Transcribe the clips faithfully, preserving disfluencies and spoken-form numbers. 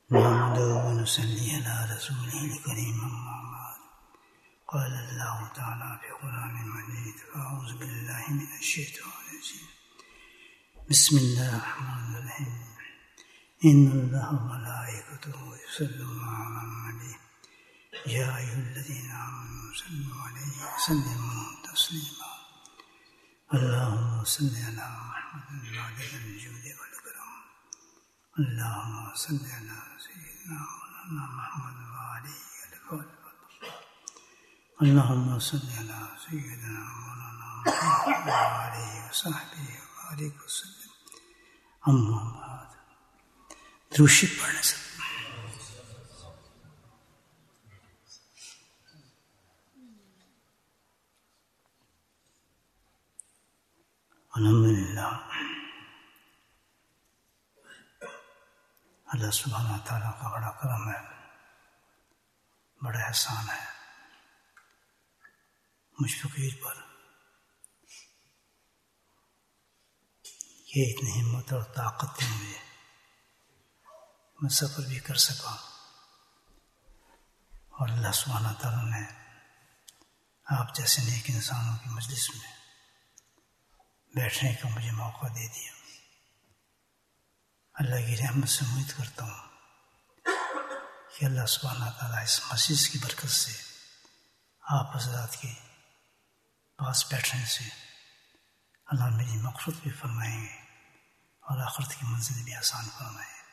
نحمده ونصلي على رسوله الكريم أما بعد قال الله تعالى في القرآن المجيد أعوذ بالله من الشيطان الرجيم بسم الله الرحمن الرحيم إن الله وملائكته يصلون على النبي يا أيها الذين آمنوا صلوا عليه وسلموا تسليما اللهم صل على محمد وعلى الجود والكرم اللهم صل على سيدنا مولانا محمد وعلى آله اللهم صل على سيدنا مولانا محمد وعلى وصحبه وبارك وسلم اما بعد درود پڑھنے سے الحمدللہ اللہ سبحانہ وتعالیٰ کا بڑا کرم ہے، بڑا احسان ہے مجھ فقیر پر یہ اتنی ہمت اور طاقت ہے مجھے میں سفر بھی کر سکا، اور اللہ سبحانہ تعالیٰ نے آپ جیسے نیک انسانوں کی مجلس میں بیٹھنے کا مجھے موقع دے دیا۔ اللہ کی رحمت سے امید کرتا ہوں کہ اللہ سبحانہ تعالیٰ اس مجلس کی برکت سے آپ حضرات کے پاس بیٹھنے سے اللہ میری مغفرت بھی فرمائیں گے اور آخرت کی منزل بھی آسان فرمائیں گے۔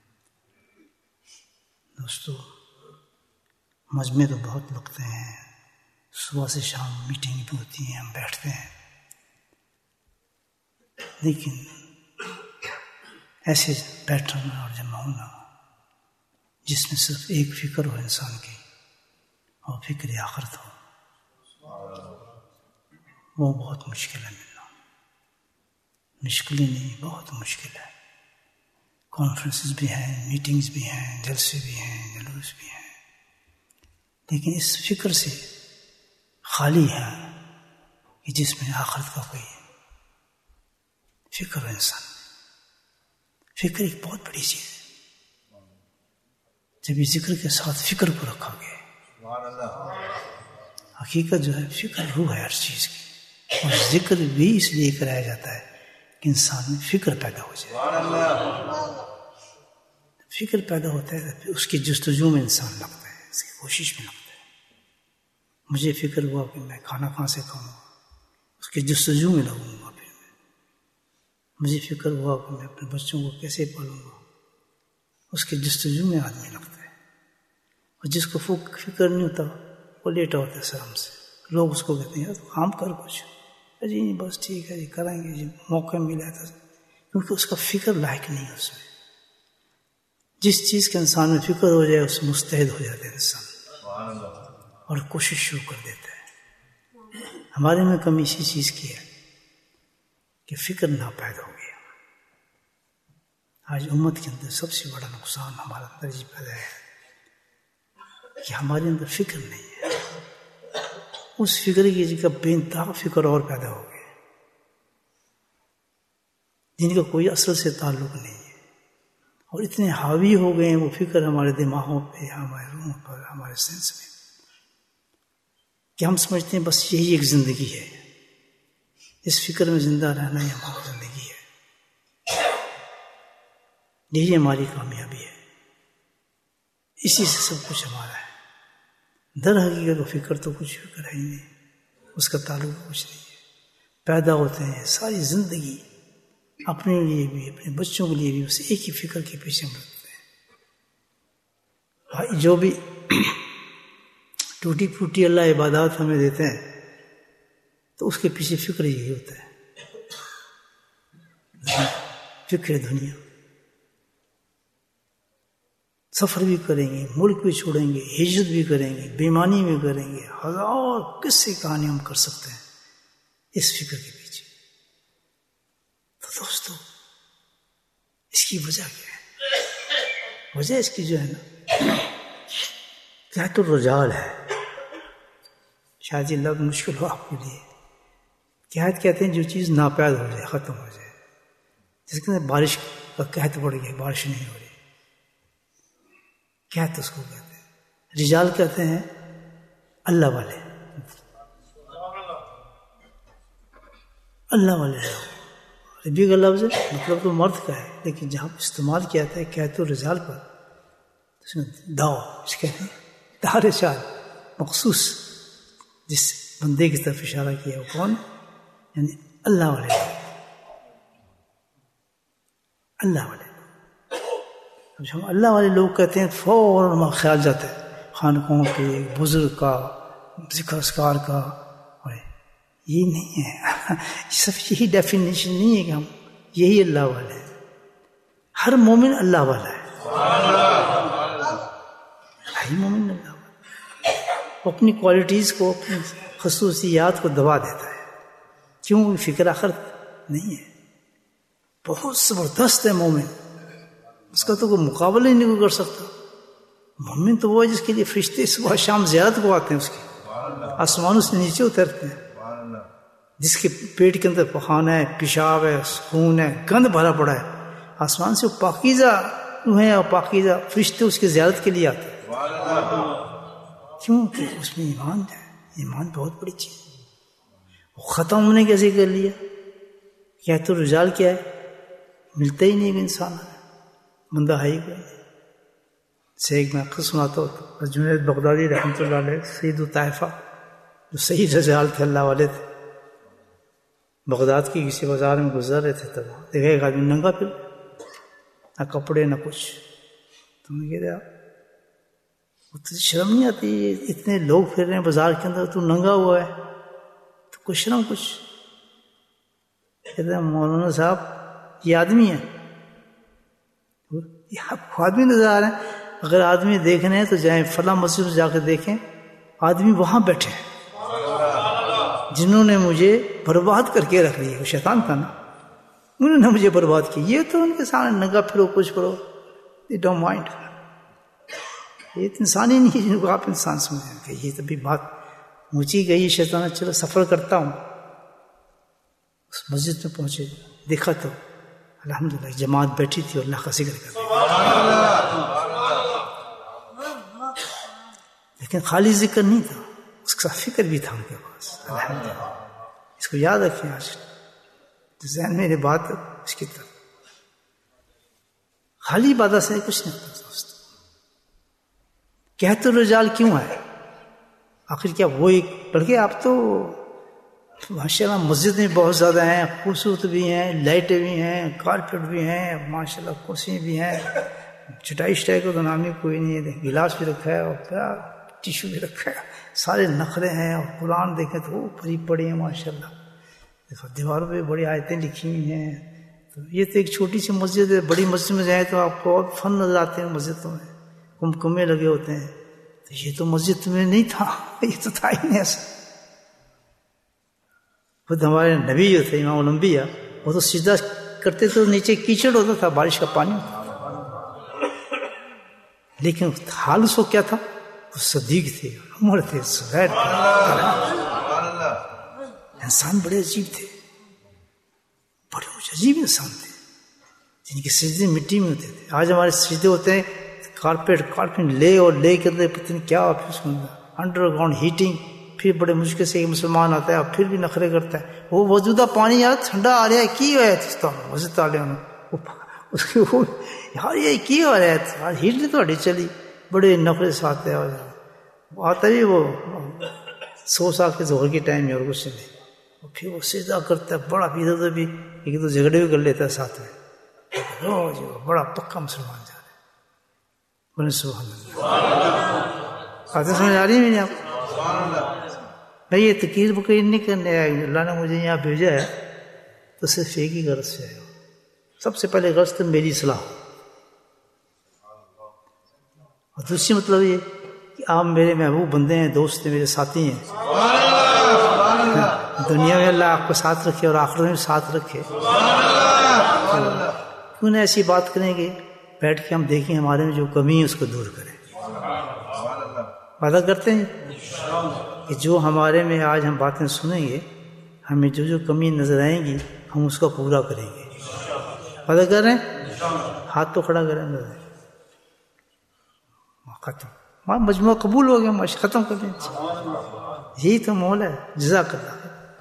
دوستو، مجمع تو بہت لگتے ہیں، صبح سے شام میٹنگ بھی ہوتی ہیں، ہم بیٹھتے ہیں، لیکن ایسے بیٹھنا اور جمع ہونا جس میں صرف ایک فکر ہو انسان کی اور فکر آخرت ہو، وہ بہت مشکل ہے ملنا، مشکل ہی نہیں بہت مشکل ہے۔ کانفرنسز بھی ہیں، میٹنگز بھی ہیں، جلسے بھی ہیں، جلوس بھی ہیں، لیکن اس فکر سے خالی ہے کہ جس میں آخرت کا کوئی فکر ہو انسان۔ فکر ایک بہت بڑی چیز ہے، جب یہ ذکر کے ساتھ فکر کو رکھا گیا، حقیقت جو ہے فکر روح ہے ہر چیز کی، اور ذکر بھی اس لیے کرایا جاتا ہے کہ انسان میں فکر پیدا ہو جائے۔ فکر پیدا ہوتا ہے تو اس کی جستجو میں انسان لگتا ہے، اس کی کوشش میں لگتا ہے۔ مجھے فکر ہوا کہ میں کھانا کہاں سے کھاؤں، اس کی جستجو میں لگوں گا۔ پھر میں مجھے فکر ہوا کہ میں اپنے بچوں کو کیسے پالوں گا، اس کی جستجو میں آدمی لگتا ہے۔ اور جس کو فکر نہیں ہوتا وہ لیٹا ہوتا ہے شرم سے، لوگ اس کو کہتے ہیں تو کام کر کچھ، جی بس ٹھیک ہے جی کریں گے جی، موقع ملا تھا، کیونکہ اس کا فکر لائق نہیں ہے۔ اس میں جس چیز کے انسان میں فکر ہو جائے اس میں مستعد ہو جاتا ہے انسان اور کوشش شروع کر دیتا ہے۔ ہمارے میں کمی اسی چیز کی ہے کہ فکر نہ پیدا ہو گیا۔ آج امت کے اندر سب سے بڑا نقصان ہمارا اندر یہ پیدا ہے کہ ہمارے اندر فکر نہیں ہے۔ اس فکر کی جگہ بے انتہا فکر اور پیدا ہو گئے جن کا کوئی اصل سے تعلق نہیں ہے، اور اتنے حاوی ہو گئے ہیں وہ فکر ہمارے دماغوں پہ، ہمارے روحوں پر، ہمارے سینس میں، کہ ہم سمجھتے ہیں بس یہی ایک زندگی ہے، اس فکر میں زندہ رہنا ہی ہماری زندگی ہے، یہی ہماری کامیابی ہے، اسی سے سب کچھ ہمارا ہے۔ در حقیقت وہ فکر تو کچھ فکر ہے ہی نہیں، اس کا تعلق کچھ نہیں ہے۔ پیدا ہوتے ہیں ساری زندگی اپنے لیے بھی، اپنے بچوں کے لیے بھی اس ایک ہی فکر کے پیچھے لگتے ہیں۔ جو بھی ٹوٹی پھوٹی اللہ عبادات ہمیں دیتے ہیں تو اس کے پیچھے فکر یہی ہوتا ہے، فکر دنیا۔ سفر بھی کریں گے، ملک بھی چھوڑیں گے، ہجرت بھی کریں گے، بیمانی بھی کریں گے، ہزار قصے کہانی ہم کر سکتے ہیں اس فکر کے پیچھے۔ تو دوستو اس کی وجہ کیا ہے؟ وجہ اس کی جو ہے نا کہت الرجال ہے، شاید یہ لفظ مشکل ہو آپ کے لیے۔ قحط کہتے ہیں جو چیز ناپید ہو جائے، ختم ہو جائے، جس کے اندر بارش کا قحط پڑ گیا، بارش نہیں ہو رہی، کیا تو اس کو کہتے ہیں؟ رجال کہتے ہیں اللہ والے، اللہ والے لوگ، عربی کا لفظ ہے، مطلب تو مرد کا ہے، لیکن جہاں استعمال کیا جاتا ہے کہتے ہو رجال پر، اس میں داؤ اس کہتے ہیں دا رجال، مخصوص جس بندے کی طرف اشارہ کیا وہ کون؟ یعنی اللہ والے لوگ، اللہ والے لوگ۔ ہم اللہ والے لوگ کہتے ہیں فوراً ہمارا خیال جاتا ہے خانقاہوں پہ بزرگ کا، ذکر اذکار کا، اور یہ نہیں ہے، سب یہی ڈیفینیشن نہیں ہے کہ ہم یہی اللہ والے ہیں۔ ہر مومن اللہ والا ہے، ہر مومن اللہ والا، وہ اپنی کوالٹیز کو، اپنی خصوصیات کو دبا دیتا ہے، کیوں؟ فکر آخرت نہیں ہے، بہت زبردست ہے مومن، اس کا تو کوئی مقابلہ ہی نہیں کر سکتا۔ مومن تو وہ ہے جس کے لیے فرشتے صبح شام زیارت کو آتے ہیں، اس کی آسمانوں سے نیچے اترتے ہیں، جس کے پیٹ کے اندر پخانہ ہے، پیشاب ہے، خون ہے، گند بھرا پڑا ہے، آسمان سے پاکیزہ روحیں اور پاکیزہ فرشتے اس کی زیارت کے لیے آتے ہیں، کیونکہ اس میں ایمان ہے، ایمان بہت بڑی چیز ہے۔ وہ ختم ہونے کیسے کر لیا؟ کیا تو رجال کیا ہے؟ ملتا ہی نہیں انسان، بندہ ہے ہی کوئی نہیں۔ سے ایک میں خود سناتا ہوں، جنید بغدادی رحمۃ اللہ علیہ، سید الطائفہ، جو صحیح رجال تھے، اللہ والے تھے، بغداد کی کسی بازار میں گزر رہے تھے، تب دیکھا ایک آدمی ننگا پھر، نہ کپڑے نہ کچھ، تو میں کہہ رہا تجھے شرم نہیں آتی؟ اتنے لوگ پھر رہے ہیں بازار کے اندر، تو ننگا ہوا ہے، تو کچھ شرم کچھ؟ کہتے ہیں مولانا صاحب یہ آدمی ہے، یہ آپ کو آدمی نظر آ رہے ہیں، اگر آدمی دیکھنے ہیں تو جائیں فلاں مسجد میں جا کے دیکھیں، آدمی وہاں بیٹھے ہیں جنہوں نے مجھے برباد کر کے رکھ لیا، وہ شیطان تھا نا، انہوں نے مجھے برباد کیا، یہ تو ان کے سامنے ننگا پھرو کچھ کرو، they don't mind۔ یہ تو انسان ہی نہیں جن کو آپ انسان سمجھیں کہ یہ تو بھی بات اونچی گئی، شیطان چلو سفر کرتا ہوں، اس مسجد میں پہنچے، دیکھا تو الحمدللہ جماعت بیٹھی تھی اور اللہ کا ذکر کر رہی، لیکن خالی ذکر نہیں تھا، اس کا فکر بھی تھا ان کے پاس، الحمدللہ۔ اس کو یاد رکھیں، آج ذہن میں یہ بات اس کی طرف، خالی عبادت سے کچھ نہیں ہوتا دوست۔ کہتے رجال کیوں ہے؟ آخر کیا وہ ایک، بلکہ آپ تو ماشاءاللہ مسجد میں بہت زیادہ ہیں، خوبصورت بھی ہیں، لائٹیں بھی ہیں، کارپیٹ بھی ہیں، ماشاءاللہ کرسی بھی ہیں، چٹائی شٹائی کو تو نام ہی کوئی نہیں ہے، گلاس بھی رکھا ہے اور کیا ٹیشو بھی رکھا ہے، سارے نخرے ہیں، اور قرآن دیکھیں تو وہ بھری پڑی ہیں ماشاءاللہ، دیکھو دیواروں پہ بڑی آیتیں لکھی ہوئی ہیں۔ تو یہ تو ایک چھوٹی سی مسجد ہے، بڑی مسجد میں جائیں تو آپ کو اور فن نظر آتے ہیں مسجدوں میں، کمکمے لگے ہوتے ہیں، تو یہ تو مسجد میں نہیں تھا، یہ تو تھا ہی نہیں ایسا۔ خود ہمارے نبی جو تھے امام الانبیاء، وہ تو سجدہ کرتے تو نیچے کیچڑ ہوتا تھا، بارش کا پانی ہوتا، لیکن حال اس کو کیا تھا؟ وہ صدیق تھے، عمر تھے، زبیر تھے، انسان بڑے عجیب تھے، بڑے عجیب انسان تھے، جن کے سجدے مٹی میں ہوتے تھے۔ آج ہمارے سجدے ہوتے ہیں کارپیٹ کارپیٹ لے اور لے کر پتہ نہیں کیا، انڈر گراؤنڈ ہیٹنگ، پھر بڑے مشکل سے ایک مسلمان آتا ہے اور پھر بھی نخرے کرتا ہے، وہ موجودہ پانی یار ٹھنڈا آ رہا ہے کی ہوا ہے مسجد والے اس کے وہ یار یہ کی ہو رہا ہے، ہیٹ نہیں تھوڑی چلی، بڑے نخرے سے آتے ہیں، وہ آتا بھی وہ سو سال کے ظہر کے ٹائم میں اور کچھ نہیں، اور پھر وہ سجدہ کرتا ہے بڑا، بھی ادھر بھی ایک دو جھگڑے بھی کر لیتا ہے ساتھ میں، روز بڑا پکا مسلمان جا رہا ہے، بولے سبحان اللہ۔ باتیں سمجھ آ رہی ہیں میری آپ؟ میں یہ تقریر بکیر نہیں کرنے آیا، اللہ نے مجھے یہاں بھیجا ہے تو صرف ایک ہی غرض سے آیا، سب سے پہلے غرض تو میری اصلاح، اور دوسری مطلب یہ کہ آپ میرے محبوب بندے ہیں، دوست ہیں، میرے ساتھی ہیں، دنیا میں اللہ آپ کو ساتھ رکھے اور آخرت میں ساتھ رکھے، کیوں نہ ایسی بات کریں گے بیٹھ کے ہم دیکھیں ہمارے میں جو کمی ہے اس کو دور کریں، وعدہ کرتے ہیں کہ جو ہمارے میں آج ہم باتیں سنیں گے، ہمیں جو جو کمی نظر آئیں گی ہم اس کو پورا کریں گے، وعدہ کر رہے ہیں؟ ہاتھ تو کھڑا کریں، ختم، ہمارا مجموعہ قبول ہو گیا، ماشاء ختم کر دیں، یہی تو مول ہے. جزاک اللہ.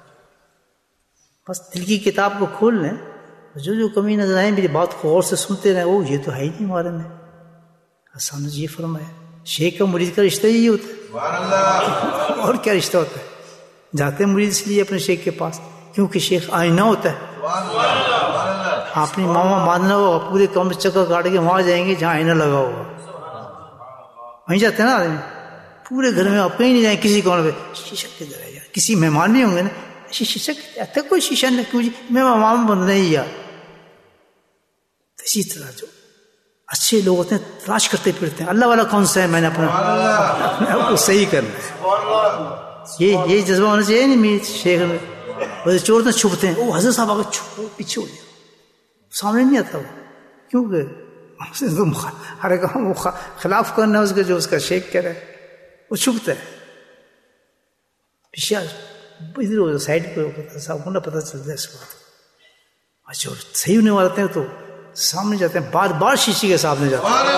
بس دل کی کتاب کو کھول لیں، جو جو کمی نظر آئے میری بات کو غور سے سنتے رہیں. وہ یہ تو ہے ہی نہیں ہمارے میں. حسن نے یہ فرمایا شیخ کا مرید کا رشتہ یہی ہوتا ہے، اور کیا رشتہ ہوتا ہے. جاتے ہیں مرید اس لیے اپنے شیخ کے پاس کیونکہ شیخ آئینہ ہوتا ہے. آپ نے ماما ماننا ہوگا، پورے کام میں چکر کاٹ کے وہاں جائیں گے جہاں آئینہ لگا ہوگا، وہیں جاتے ہیں نا آدمی. پورے گھر میں آپ کہیں نہیں جائیں کسی کون پہ شیشہ کدھر ہے یار. کسی مہمان بھی ہوں گے نا شیشہ کہتے کوئی شیشہ نہیں کیوں جی میں مہمان بند نہیں یار. اسی طرح جو اچھے لوگ ہوتے ہیں تلاش کرتے پھرتے ہیں اللہ والا کون سا ہے، میں نے اپنا اپنے آپ کو صحیح کرنا ہے. یہ یہ جذبہ ہونا چاہیے نہیں. میرے شیخ میں چور تو چھپتے ہیں، وہ حضرت صاحب آ کے چھپ پیچھے ہو جائے، سامنے نہیں آتا وہ، کیونکہ ہر کام خلاف کرنا ہے اس کا جو اس کا شیخ کہہ رہا ہے، وہ چھپتا ہے پیچھے ادھر ہو سائڈ پہ. صاحب کو نہ پتہ چلتا ہے اس بات. اچھا صحیح ہونے والے ہیں تو سامنے جاتے ہیں، بار بار شیشے کے سامنے جاتے ہیں.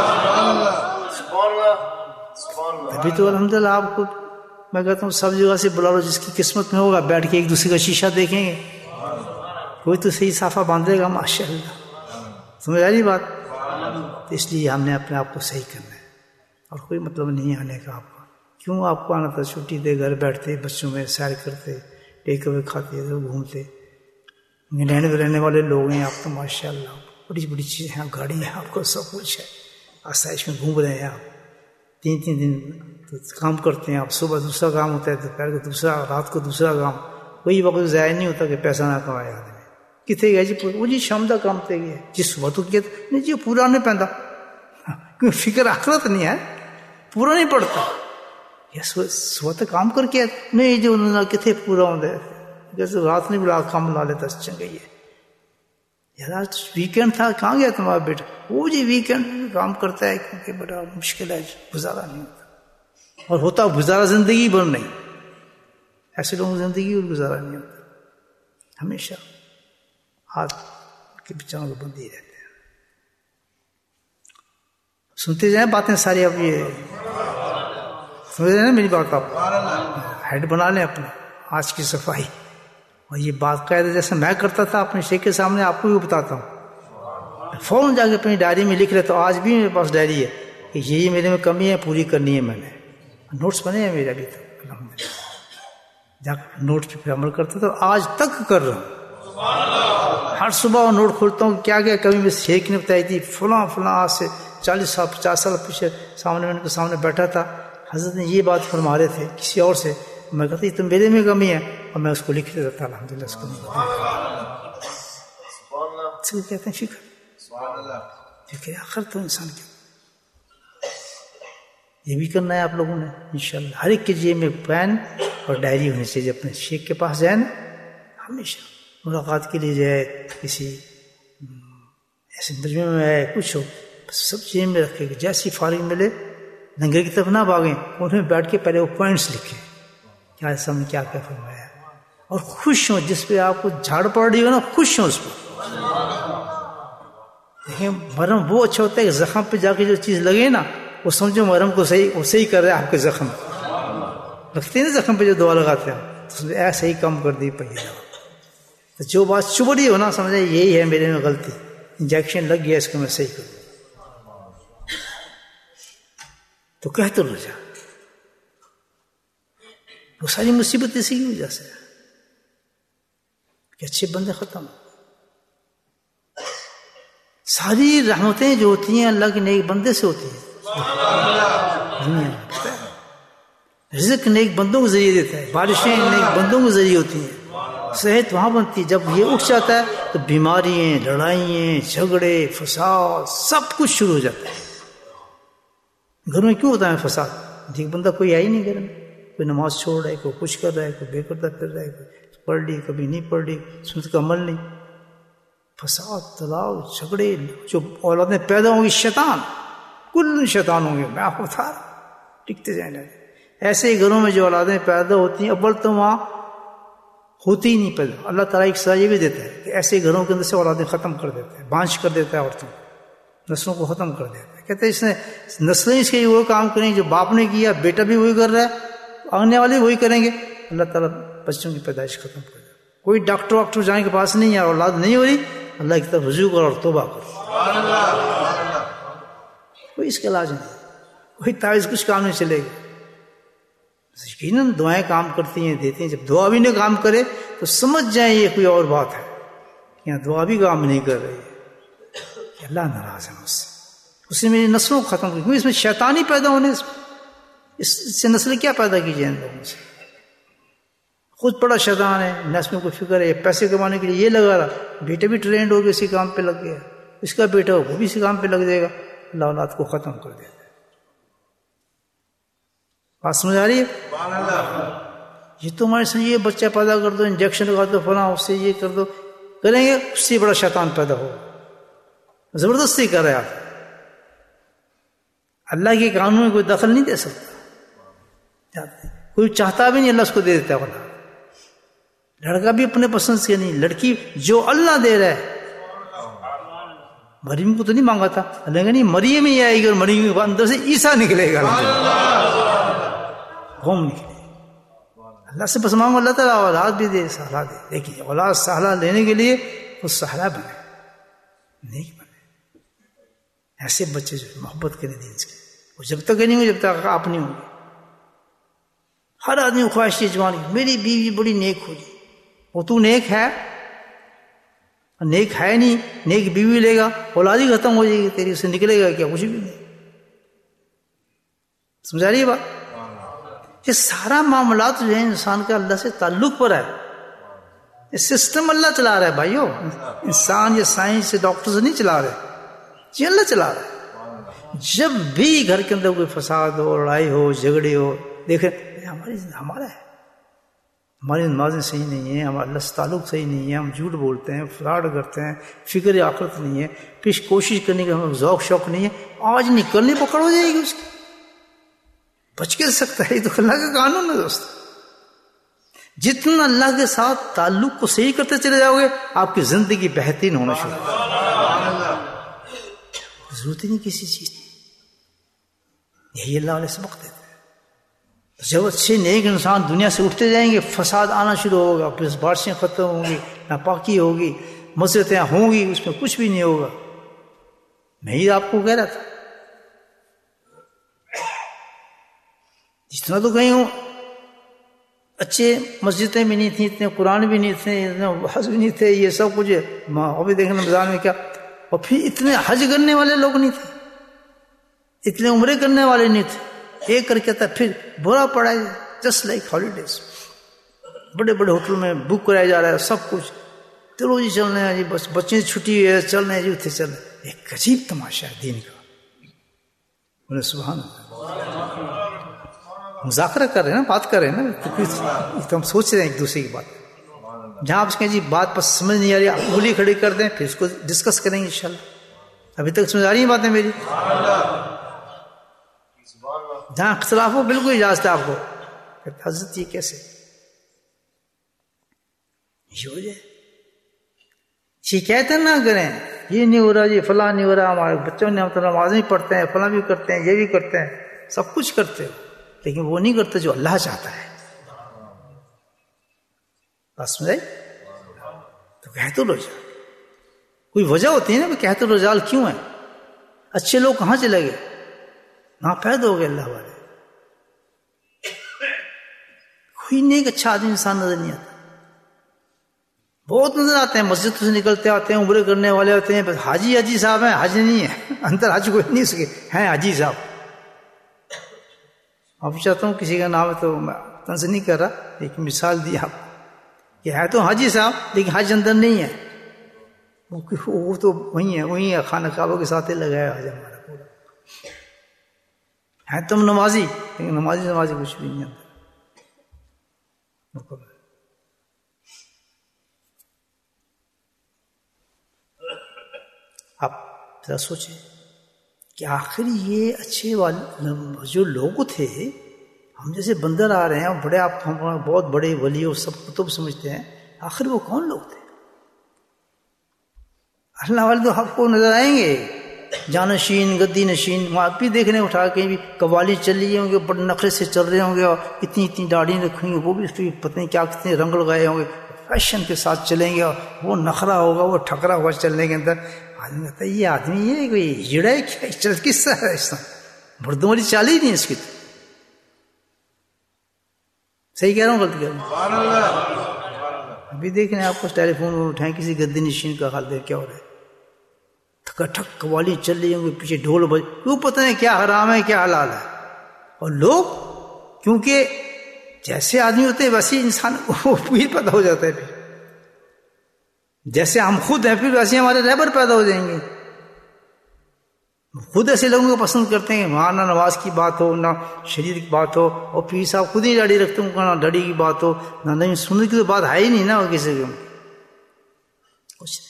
ابھی تو الحمدللہ آپ کو میں کہتا ہوں سب جگہ سے بلا لو، جس کی قسمت میں ہوگا بیٹھ کے ایک دوسرے کا شیشہ دیکھیں گے. کوئی تو صحیح صافہ باندھے گا ماشاء اللہ. سمجھ آ رہی بات؟ تو اس لیے ہم نے اپنے آپ کو صحیح کرنا ہے، اور کوئی مطلب نہیں آنے کا آپ کا. کیوں آپ کو آنا تھا؟ چھٹی دے گھر بیٹھتے بچوں میں سیر کرتے ٹیک اوے کھاتے گھومتے. انگلینڈ میں رہنے والے لوگ ہیں آپ تو ماشاء اللہ، بڑی بڑی چیزیں ہیں، گاڑی ہیں آپ کو، سب کچھ ہے، آسائش میں گھوم رہے ہیں آپ. تین تین دن کام کرتے ہیں آپ، صبح دوسرا کام ہوتا ہے، دوپہر کو دوسرا، رات کو دوسرا کام. کوئی وقت ضائع نہیں ہوتا کہ پیسہ نہ کمائے آدمی. کتنے گیا جی وہ جی شام کا کام تے گیا جی صبح تو کیا نہیں جی پورا نہیں پہنتا، کیوں فکر آخرت نہیں ہے، پورا نہیں پڑتا. صبح تو کام کر کے نہیں جو کتنے پورا ہوتا ہے، جیسے رات نہیں بلا کام لا لیتا چنگا ہی ہے. یار آج ویکینڈ تھا کہاں گیا تمہارا بیٹا؟ وہ جی ویکینڈ میں کام کرتا ہے کیونکہ بڑا مشکل ہے، گزارا نہیں ہوتا. اور ہوتا گزارا زندگی بھر نہیں، ایسے لوگوں کی زندگی اور گزارا نہیں ہوتا. ہمیشہ ہاتھ کے بچوں کو بندی رہتے ہیں. سنتے جائیں باتیں ساری. اب یہ سمجھ رہے ہیں میری بات؟ آپ ہیڈ بنا لیں اپنا آج کی صفائی. اور یہ بات قاعدہ جیسے میں کرتا تھا اپنے شیخ کے سامنے آپ کو بھی بتاتا ہوں. فوراً جا کے اپنی ڈائری میں لکھ لیتا ہوں. آج بھی میرے پاس ڈائری ہے کہ یہی میرے میں کمی ہے، پوری کرنی ہے. میں نے نوٹس بنے ہیں میرے ابھی تک الحمدللہ. جا کر نوٹ پہ پھر عمل کرتا تھا، آج تک کر رہا ہوں. ہر صبح وہ نوٹ کھولتا ہوں کیا کیا کمی میں شیخ نے بتائی تھی، فلاں فلاں آج سے چالیس سال پچاس سال پیچھے سامنے میں ان کے سامنے بیٹھا تھا، حضرت نے یہ بات فرما رہے تھے کسی اور سے. میں کہتا یہ تو میرے میں کمی ہے، اور میں اس کو لکھ دیتا تھا الحمدللہ. اس کو نہیں کہتے ہیں فکر، فکر آخر تو انسان کی. یہ بھی کرنا ہے آپ لوگوں نے انشاءاللہ. ہر ایک کے جیب میں پین اور ڈائری ہونی چاہیے. اپنے شیخ کے پاس جائیں نا، ہمیشہ ملاقات کے لیے جائے، کسی ایسے مجمع میں آئے، کچھ ہو، سب جیب میں رکھے کہ جیسی فارغ ملے لنگر کی طرف نہ بھاگیں. انہیں بیٹھ کے پہلے وہ پوائنٹس لکھیں کیا سب نے کیا کیا فرمایا، اور خوش ہوں. جس پہ آپ کو جھاڑ پڑ رہی ہو نا، خوش ہوں اس پہ. دیکھیں مرہم وہ اچھا ہوتا ہے کہ زخم پہ جا کے جو چیز لگے نا، وہ سمجھو مرہم کو صحیح وہ صحیح کر رہا ہے. آپ کے زخم لگتے ہیں نا، زخم پہ جو دوا لگاتے ہیں، ایسا ہی کام کر دی پہلے. تو جو بات چبھ رہی ہو نا، سمجھے یہی ہے میرے میں غلطی، انجیکشن لگ گیا، اس کو میں صحیح کروں. تو کہتے رہ جا. وہ ساری مصیبت اسی کی وجہ سے کہ اچھے بندے ختم. ساری رحمتیں جو ہوتی ہیں اللہ کے نیک بندے سے ہوتی ہیں. رزق نیک بندوں کے ذریعے دیتا ہے، بارشیں نیک بندوں کے ذریعے ہوتی ہیں. صحت وہاں بنتی ہے جب یہ اٹھ جاتا ہے تو بیماریاں، لڑائیاں، جھگڑے، فساد سب کچھ شروع ہو جاتا ہے. گھر میں کیوں ہوتا ہے فساد؟ ایک بندہ کوئی آئی نہیں گھر میں، کوئی نماز چھوڑ رہا ہے، کوئی کچھ کر رہا ہے، کوئی بے پردہ پھر رہا ہے، کوئی پڑھ لی کبھی نہیں پڑھ لی، سنت کا عمل نہیں. فساد، تلاؤ، جھگڑے. جو اولادیں پیدا ہوں گی شیطان، کل شیطان ہوں گے. میں آپ کو بتا ٹکتے جائیں گے. ایسے ہی گھروں میں جو اولادیں پیدا ہوتی ہیں، اول تو وہاں ہوتی ہی نہیں پیدا. اللہ تعالیٰ ایک سزا یہ بھی دیتا ہے کہ ایسے گھروں کے اندر سے اولادیں ختم کر دیتا ہے، بانجھ کر دیتا ہے عورتوں. نسلوں کو ختم کر دیتا ہے. کہتے ہیں اس نے نسلیں اس کے وہ کام کریں جو باپ نے کیا, بیٹا بھی وہی کر رہا ہے, آنے والے وہی کریں گے. اللہ تعالیٰ بچوں کی پیدائش ختم کر دے. کوئی ڈاکٹر واکٹر جانے کے پاس نہیں ہے, اولاد نہیں ہو رہی, اللہ کی طرف رجوع کرو اور توبہ کرو. کوئی اس کا علاج نہیں, کوئی تعویذ کچھ کام نہیں چلے گا. یقیناً دعائیں کام کرتی ہیں, دیتی ہیں. جب دعا بھی نہ کام کرے تو سمجھ جائیں یہ کوئی اور بات ہے, یہاں دعا بھی کام نہیں کر رہی ہے, کہ اللہ ناراض ہے مجھ سے, اس نے میری نسلوں کو ختم کی. کیونکہ اس میں شیطانی پیدا ہونے, اس سے نسلیں کیا پیدا کی جائیں لوگوں سے. خود بڑا شیطان ہے, نہ اس میں کوئی فکر ہے, پیسے کمانے کے لیے یہ لگا رہا, بیٹے بھی ٹرینڈ ہو گئے اسی کام پہ لگ گیا, اس کا بیٹا وہ بھی اسی کام پہ لگ جائے گا, اللہ اولاد کو ختم کر دے گا. بات سمجھ آ رہی ہے؟ یہ تو ہمارے سمجھ, یہ بچہ پیدا کر دو, انجیکشن لگا دو, فلاں اس سے یہ کر دو, کریں گے اس سے بڑا شیطان پیدا ہو. زبردستی کر رہے آپ. اللہ کے قانون میں کوئی دخل نہیں دے سکتا, کوئی چاہتا بھی نہیں, اللہ اس کو دے دیتا ہے. لڑکا بھی اپنے پسند سے نہیں, لڑکی جو اللہ دے رہا ہے. مریم کو تو نہیں مانگا تھا, اللہ کہ نہیں مریم ہی آئے گی اور مریم کے اندر سے عیسیٰ نکلے گا, ہوم نکلے. اللہ سے بس مانگو, اللہ تعالیٰ اولاد بھی دے, سہلا دے. دیکھیے اولاد سہلا لینے کے لیے خود سہلا بنے, نہیں بنے. ایسے بچے جو محبت کرے دین سے, وہ جب تک نہیں ہو جب تک آپ نہیں ہوں گے. ہر آدمی کو خواہش ہے جوان کی, میری بیوی بڑی نیک ہو جائے. وہ تو نیک ہے, نیک ہے نہیں, نیک بیوی لے گا اولاد ہی ختم ہو جائے گی تیری, اسے نکلے گا کیا؟ کچھ بھی نہیں. سمجھا رہی ہے بات؟ یہ سارا معاملات جو ہے انسان کا اللہ سے تعلق پر ہے. یہ سسٹم اللہ چلا رہا ہے بھائیو, انسان یا سائنس سے ڈاکٹر سے نہیں چلا رہے, یہ اللہ چلا رہا ہے. جب بھی گھر کے اندر کوئی فساد ہو, لڑائی ہو, جھگڑے ہو, دیکھیں ہماری ہمارا ہے, ہماری نمازیں صحیح نہیں ہیں, ہمارا اللہ سے تعلق صحیح نہیں ہے, ہم جھوٹ بولتے ہیں, فراڈ کرتے ہیں, فکر آخرت نہیں ہے, پھر کوشش کرنے کا ہمیں ذوق شوق نہیں ہے. آج نکلنے پکڑ ہو جائے گی اس کی, بچ کے سکتا ہے. یہ تو اللہ کا قانون ہے دوست. جتنا اللہ کے ساتھ تعلق کو صحیح کرتے چلے جاؤ گے, آپ کی زندگی بہترین ہونا شروع ہوگی. ضرورت ہی نہیں کسی چیز کی. یہی اللہ والے سبق دیتے ہیں. جب اچھے نیک انسان دنیا سے اٹھتے جائیں گے, فساد آنا شروع ہوگا, پھر بارشیں ختم ہوں گی, ناپاکی ہوگی, مسجدیں ہوں گی, اس میں کچھ بھی نہیں ہوگا. میں ہی آپ کو کہہ رہا تھا, جتنا تو کہیں ہوں اچھے مسجدیں بھی نہیں تھیں, اتنے قرآن بھی نہیں تھے, اتنے حج بھی نہیں تھے, یہ سب کچھ ابھی دیکھنا رمضان میں کیا. اور پھر اتنے حج کرنے والے لوگ نہیں تھے, اتنے عمرے کرنے والے نہیں تھے. ایک کر کے تھا پھر برا پڑا ہے, جسٹ لائک ہالیڈیز. بڑے بڑے ہوٹل میں بک کرایا جا رہا ہے سب کچھ, چلو جی چل رہے ہیں جی, بس بچے چھٹی ہے چل رہے ہیں جی, اتنے چل رہے ہیں. ایک عجیب تماشا ہے دین کا. بولے سبحان اللہ. مذاکرہ کر رہے ہیں نا, بات کر رہے ہیں نا, تو ہم سوچ رہے ہیں ایک دوسرے کی بات. جہاں آپ اس کے جی بات پر سمجھ نہیں آ رہی, انگلی کھڑی کر دیں, پھر اس کو ڈسکس کریں گے انشاءاللہ. ابھی تک سمجھ آ رہی ہیں باتیں میری؟ جہاں اختلاف ہو بالکل اجازت ہے آپ کو. حضرت یہ کیسے یہ ہو جائے, شکایتیں نہ کریں, یہ نہیں ہو رہا جی, فلاں نہیں ہو رہا, ہمارے بچوں نے ہم تو نماز نہیں پڑھتے ہیں, فلاں بھی کرتے ہیں, یہ بھی کرتے ہیں, سب کچھ کرتے ہو, لیکن وہ نہیں کرتے جو اللہ چاہتا ہے. بات سمجھائی؟ تو کہت الرجال, کوئی وجہ ہوتی ہے نا کہ کہت الرجال کیوں ہے. اچھے لوگ کہاں چلے گئے, ناپید ہو گئے اللہ والے. کوئی نیک اچھا آدمی انسان نظر نہیں آتا. بہت نظر آتے ہیں, مسجد سے نکلتے آتے ہیں, عمرے کرنے والے ہوتے ہیں, بس حاجی حاجی صاحب ہیں, حج نہیں ہے, اندر حج کوئی نہیں سکے ہیں حاجی صاحب. اب چاہتا ہوں کسی کا نام ہے تو میں تنظ نہیں کر رہا, ایک مثال دی آپ کہ ہے تو حاجی صاحب لیکن حج اندر نہیں ہے, وہ تو وہی ہے, وہی ہے, خانہ کعبہ کے ساتھ ہی لگایا حج ہمارا پورا. ہے تم نمازی لیکن نمازی نمازی کچھ بھی نہیں اندر. آپ ذرا سوچیں کہ آخر یہ اچھے والے جو لوگ تھے, ہم جیسے بندر آ رہے ہیں, بڑے آپ ہم بہت بڑے ولی اور سب کتب سمجھتے ہیں, آخر وہ کون لوگ تھے؟ اللہ والے تو آپ کو نظر آئیں گے, جانشین گدی نشین، وہاں بھی دیکھنے اٹھا کے بھی قوالی چل رہی ہوں گے، بڑے نخرے سے چل رہے ہوں گے، اور اتنی اتنی داڑھی رکھی ہوں گے، وہ بھی اس پہ پتہ نہیں کیا کتنے رنگ لگائے ہوں گے، فیشن کے ساتھ چلیں گے، اور وہ نخرا ہوگا، وہ ٹھکرا ہوا چلنے کے اندر. آدمی کہتا ہے یہ آدمی یہ کوئی جڑا ہے کیا، چل کس طرح ہے، اس طرح مردوں والی چال ہی نہیں اس کی. صحیح کہہ رہا ہوں غلط کہہ رہا ہوں؟ ابھی دیکھ رہے ہیں آپ کو ٹیلی فون اٹھائیں کسی گدی نشین کا حال دیکھ کیا ہو رہا ہے، ٹھک ٹھک قوالی چل رہی ہوں گے، پیچھے ڈھول بج، کیوں پتہ نہیں کیا حرام ہے کیا حلال ہے. اور لوگ کیونکہ جیسے آدمی ہوتے ہیں ویسے انسان کو پھر پیدا ہو جاتا ہے، پھر جیسے ہم خود ہیں پھر ویسے ہمارے رہبر پیدا ہو جائیں گے. خود ایسے لوگوں کو پسند کرتے ہیں، وہاں نہ نماز کی بات ہو، نہ شریعت کی بات ہو، اور پیر صاحب خود ہی داڑھی رکھتے ہوں، نہ داڑھی کی بات ہو، نہ نہیں سننے کی تو بات ہے ہی نہیں نا کسی کو. کچھ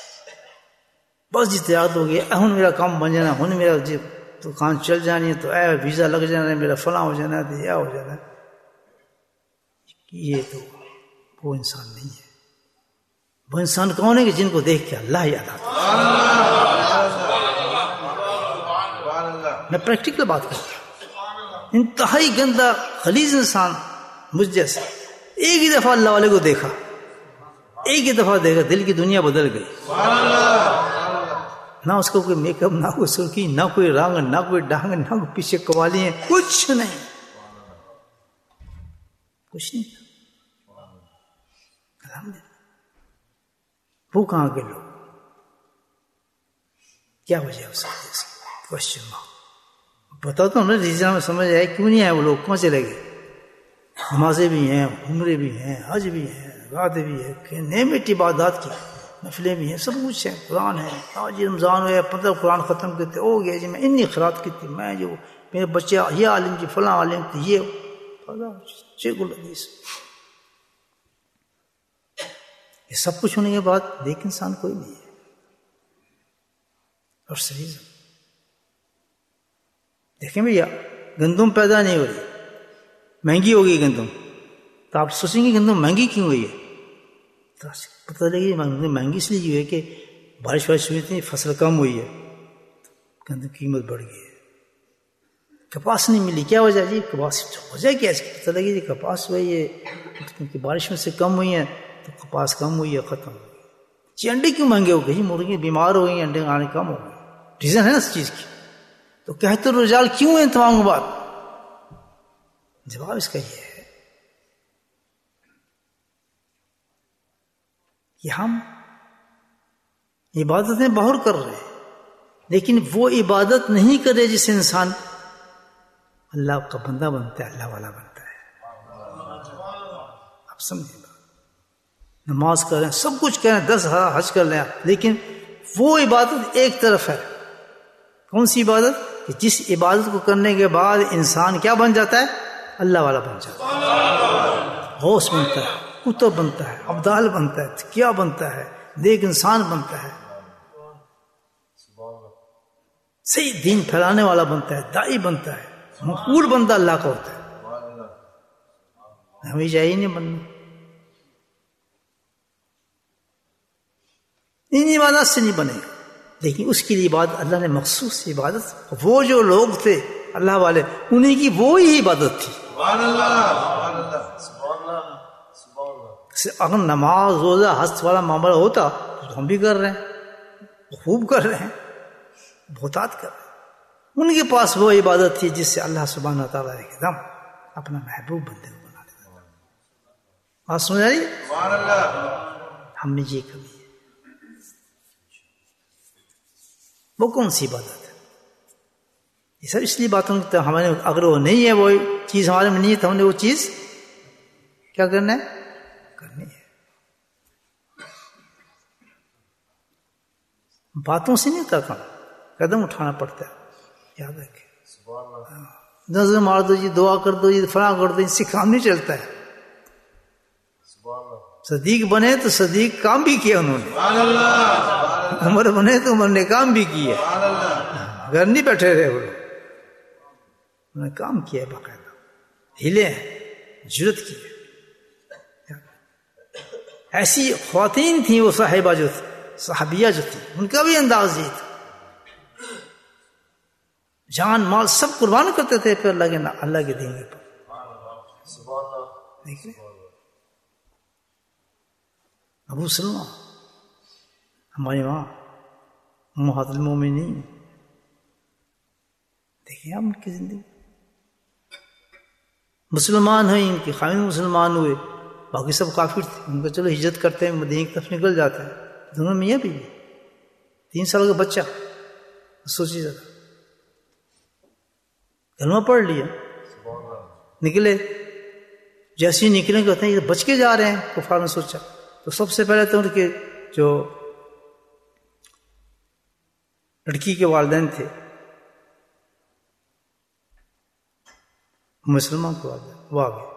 بس اجتہاد ہو گیا، ہن میرا کام بن جانا، ہن میرا دکان چل جانی ہے، تو اے ویزا لگ جانا ہے، میرا فلاں ہو جانا ہے، تو یہ ہو جانا ہے. یہ تو وہ انسان نہیں ہے. وہ انسان کون ہے کہ جن کو دیکھ کے اللہ یاد آتا ہے. میں پریکٹیکل بات کرتا ہوں. انتہائی گندا خلیز انسان مجھ جیسا ایک ہی دفعہ اللہ والے کو دیکھا، ایک ہی دفعہ دیکھا، دل کی دنیا بدل گئی. نہ اس کو کوئی میک اپ، نہ کوئی سرخی، نہ کوئی رنگ، نہ کوئی ڈانگ، نہ کوئی پیچھے قوالی ہیں، کچھ نہیں، کچھ نہیں. وہ کہاں کے لوگ، کیا وجہ ہو سکتی ہے؟ Question mark. بتاتا ہوں نا ریزن میں سمجھ آئے کیوں نہیں آئے وہ لوگ، کہاں چلے گئے. نمازیں بھی ہیں، عمرے بھی ہیں، حج بھی ہیں، عبادت بھی ہے، نعمت عبادات کی نفلیں بھی ہیں، سب کچھ ہے. قرآن ہے، آج رمضان ہوا پندرہ قرآن ختم کرتے، ہو گیا جی میں اتنی خیرات کی تھی، میں جو میرے بچے یہ عالم کی فلاں عالم تھی، یہ یہ سب کچھ ہونے کے بعد دیکھ انسان کوئی نہیں ہے. اور صحیح دیکھیں بھیا، گندم پیدا نہیں ہو رہی، مہنگی ہو گئی گندم، تو آپ سوچیں گے گندم مہنگی کیوں ہوئی ہے؟ تو پتہ لگے مہنگی اس لیے ہے کہ بارش وارش ہوئی تھی، فصل کم ہوئی ہے، گندم کی قیمت بڑھ گئی ہے. کپاس نہیں ملی، کیا وجہ جی؟ کپاس وجہ کیا ہے؟ پتہ لگی جی کپاس ہوئی ہے کیونکہ بارش میں سے کم ہوئی ہے، تو کپاس کم ہوئی ہے، ختم ہو گئی. جی انڈے کیوں مہنگے ہو گئے؟ جی مرغی بیمار ہو گئی، انڈے کھانے کم ہو گئے، ریزن ہے نا اس چیز کی. تو کہتے رجال کیوں ہیں تمام بات؟ جواب اس کا یہ ہے کہ ہم عبادتیں بہت کر رہے ہیں، لیکن وہ عبادت نہیں کر رہے جس سے انسان اللہ کا بندہ بنتا ہے، اللہ والا بنتا ہے. آپ سمجھیں، نماز کر رہے ہیں، سب کچھ کر رہے ہیں، دس حج کر رہے ہیں، لیکن وہ عبادت ایک طرف ہے. کون سی عبادت؟ کہ جس عبادت کو کرنے کے بعد انسان کیا بن جاتا ہے؟ اللہ والا بن جاتا ہے، غوث بنتا ہے، کتب بنتا ہے، ابدال بنتا ہے، کیا بنتا ہے، نیک انسان بنتا ہے، صحیح دین پھیلانے والا بنتا ہے، دائی بنتا ہے، مقبول بندہ اللہ کا ہوتا ہے. ہمیں چاہیے نہیں بننا. ان عبادت سے نہیں بنے گا، لیکن اس کی عبادت اللہ نے مخصوص عبادت، وہ جو لوگ تھے اللہ والے، انہیں کی وہی عبادت تھی. اگر نماز روزہ حج والا معاملہ ہوتا تو ہم بھی کر رہے ہیں، خوب کر رہے ہیں، بہتات کر رہے ہیں. ان کے پاس وہ عبادت تھی جس سے اللہ سبحانہ تعالیٰ ایک دم اپنا محبوب بندے کو بنا لیتا تھا. بات سمجھ آئی؟ ہم نے یہ کمی ہے. وہ کون سی عبادت ہے؟ یہ سب اس لیے باتوں کی ہمارے اگر وہ نہیں ہے، وہ چیز ہمارے میں نہیں ہے، تو ہم نے وہ چیز کیا کرنا ہے؟ کرنی ہے. باتوں سے نہیں ہوتا کام، قدم اٹھانا پڑتا ہے. یاد رکھیں، نظر مار دو جی، دعا کر دو جی، فلاں کر دو، اس سے کام نہیں چلتا ہے. صدیق بنے تو صدیق کام بھی کیا انہوں نے، عمر بنے تو عمر نے کام بھی کیا، گھر نہیں بیٹھے رہے، وہ انہوں نے کام کیا باقاعدہ، ہلے ہیں، جرت کی. ایسی خواتین تھیں وہ صاحبہ جو تھی، صحابیہ جو تھی، ان کا بھی انداز یہ تھا. جان مال سب قربان کرتے تھے پھر اللہ کے اللہ کے دین کے پر. دیکھ لیں ابو سلمہ ہماری ماں امہات المومنین، دیکھیں آپ ان کی زندگی. مسلمان ہیں ان کے خامد مسلمان ہوئے، باقی سب کافر تھے. ان کو چلو ہجرت کرتے ہیں مدینے کی طرف نکل جاتے ہیں. دونوں میاں بیوی، تین سال کا بچہ، سوچیے ذرا. کلمہ پڑھ لیا، نکلے. جیسے ہی نکلیں کہتے ہیں یہ بچ کے جا رہے ہیں. کفار نے سوچا تو سب سے پہلے تو ان کے جو لڑکی کے والدین تھے مسلمان کے والدین وہ آ گئے.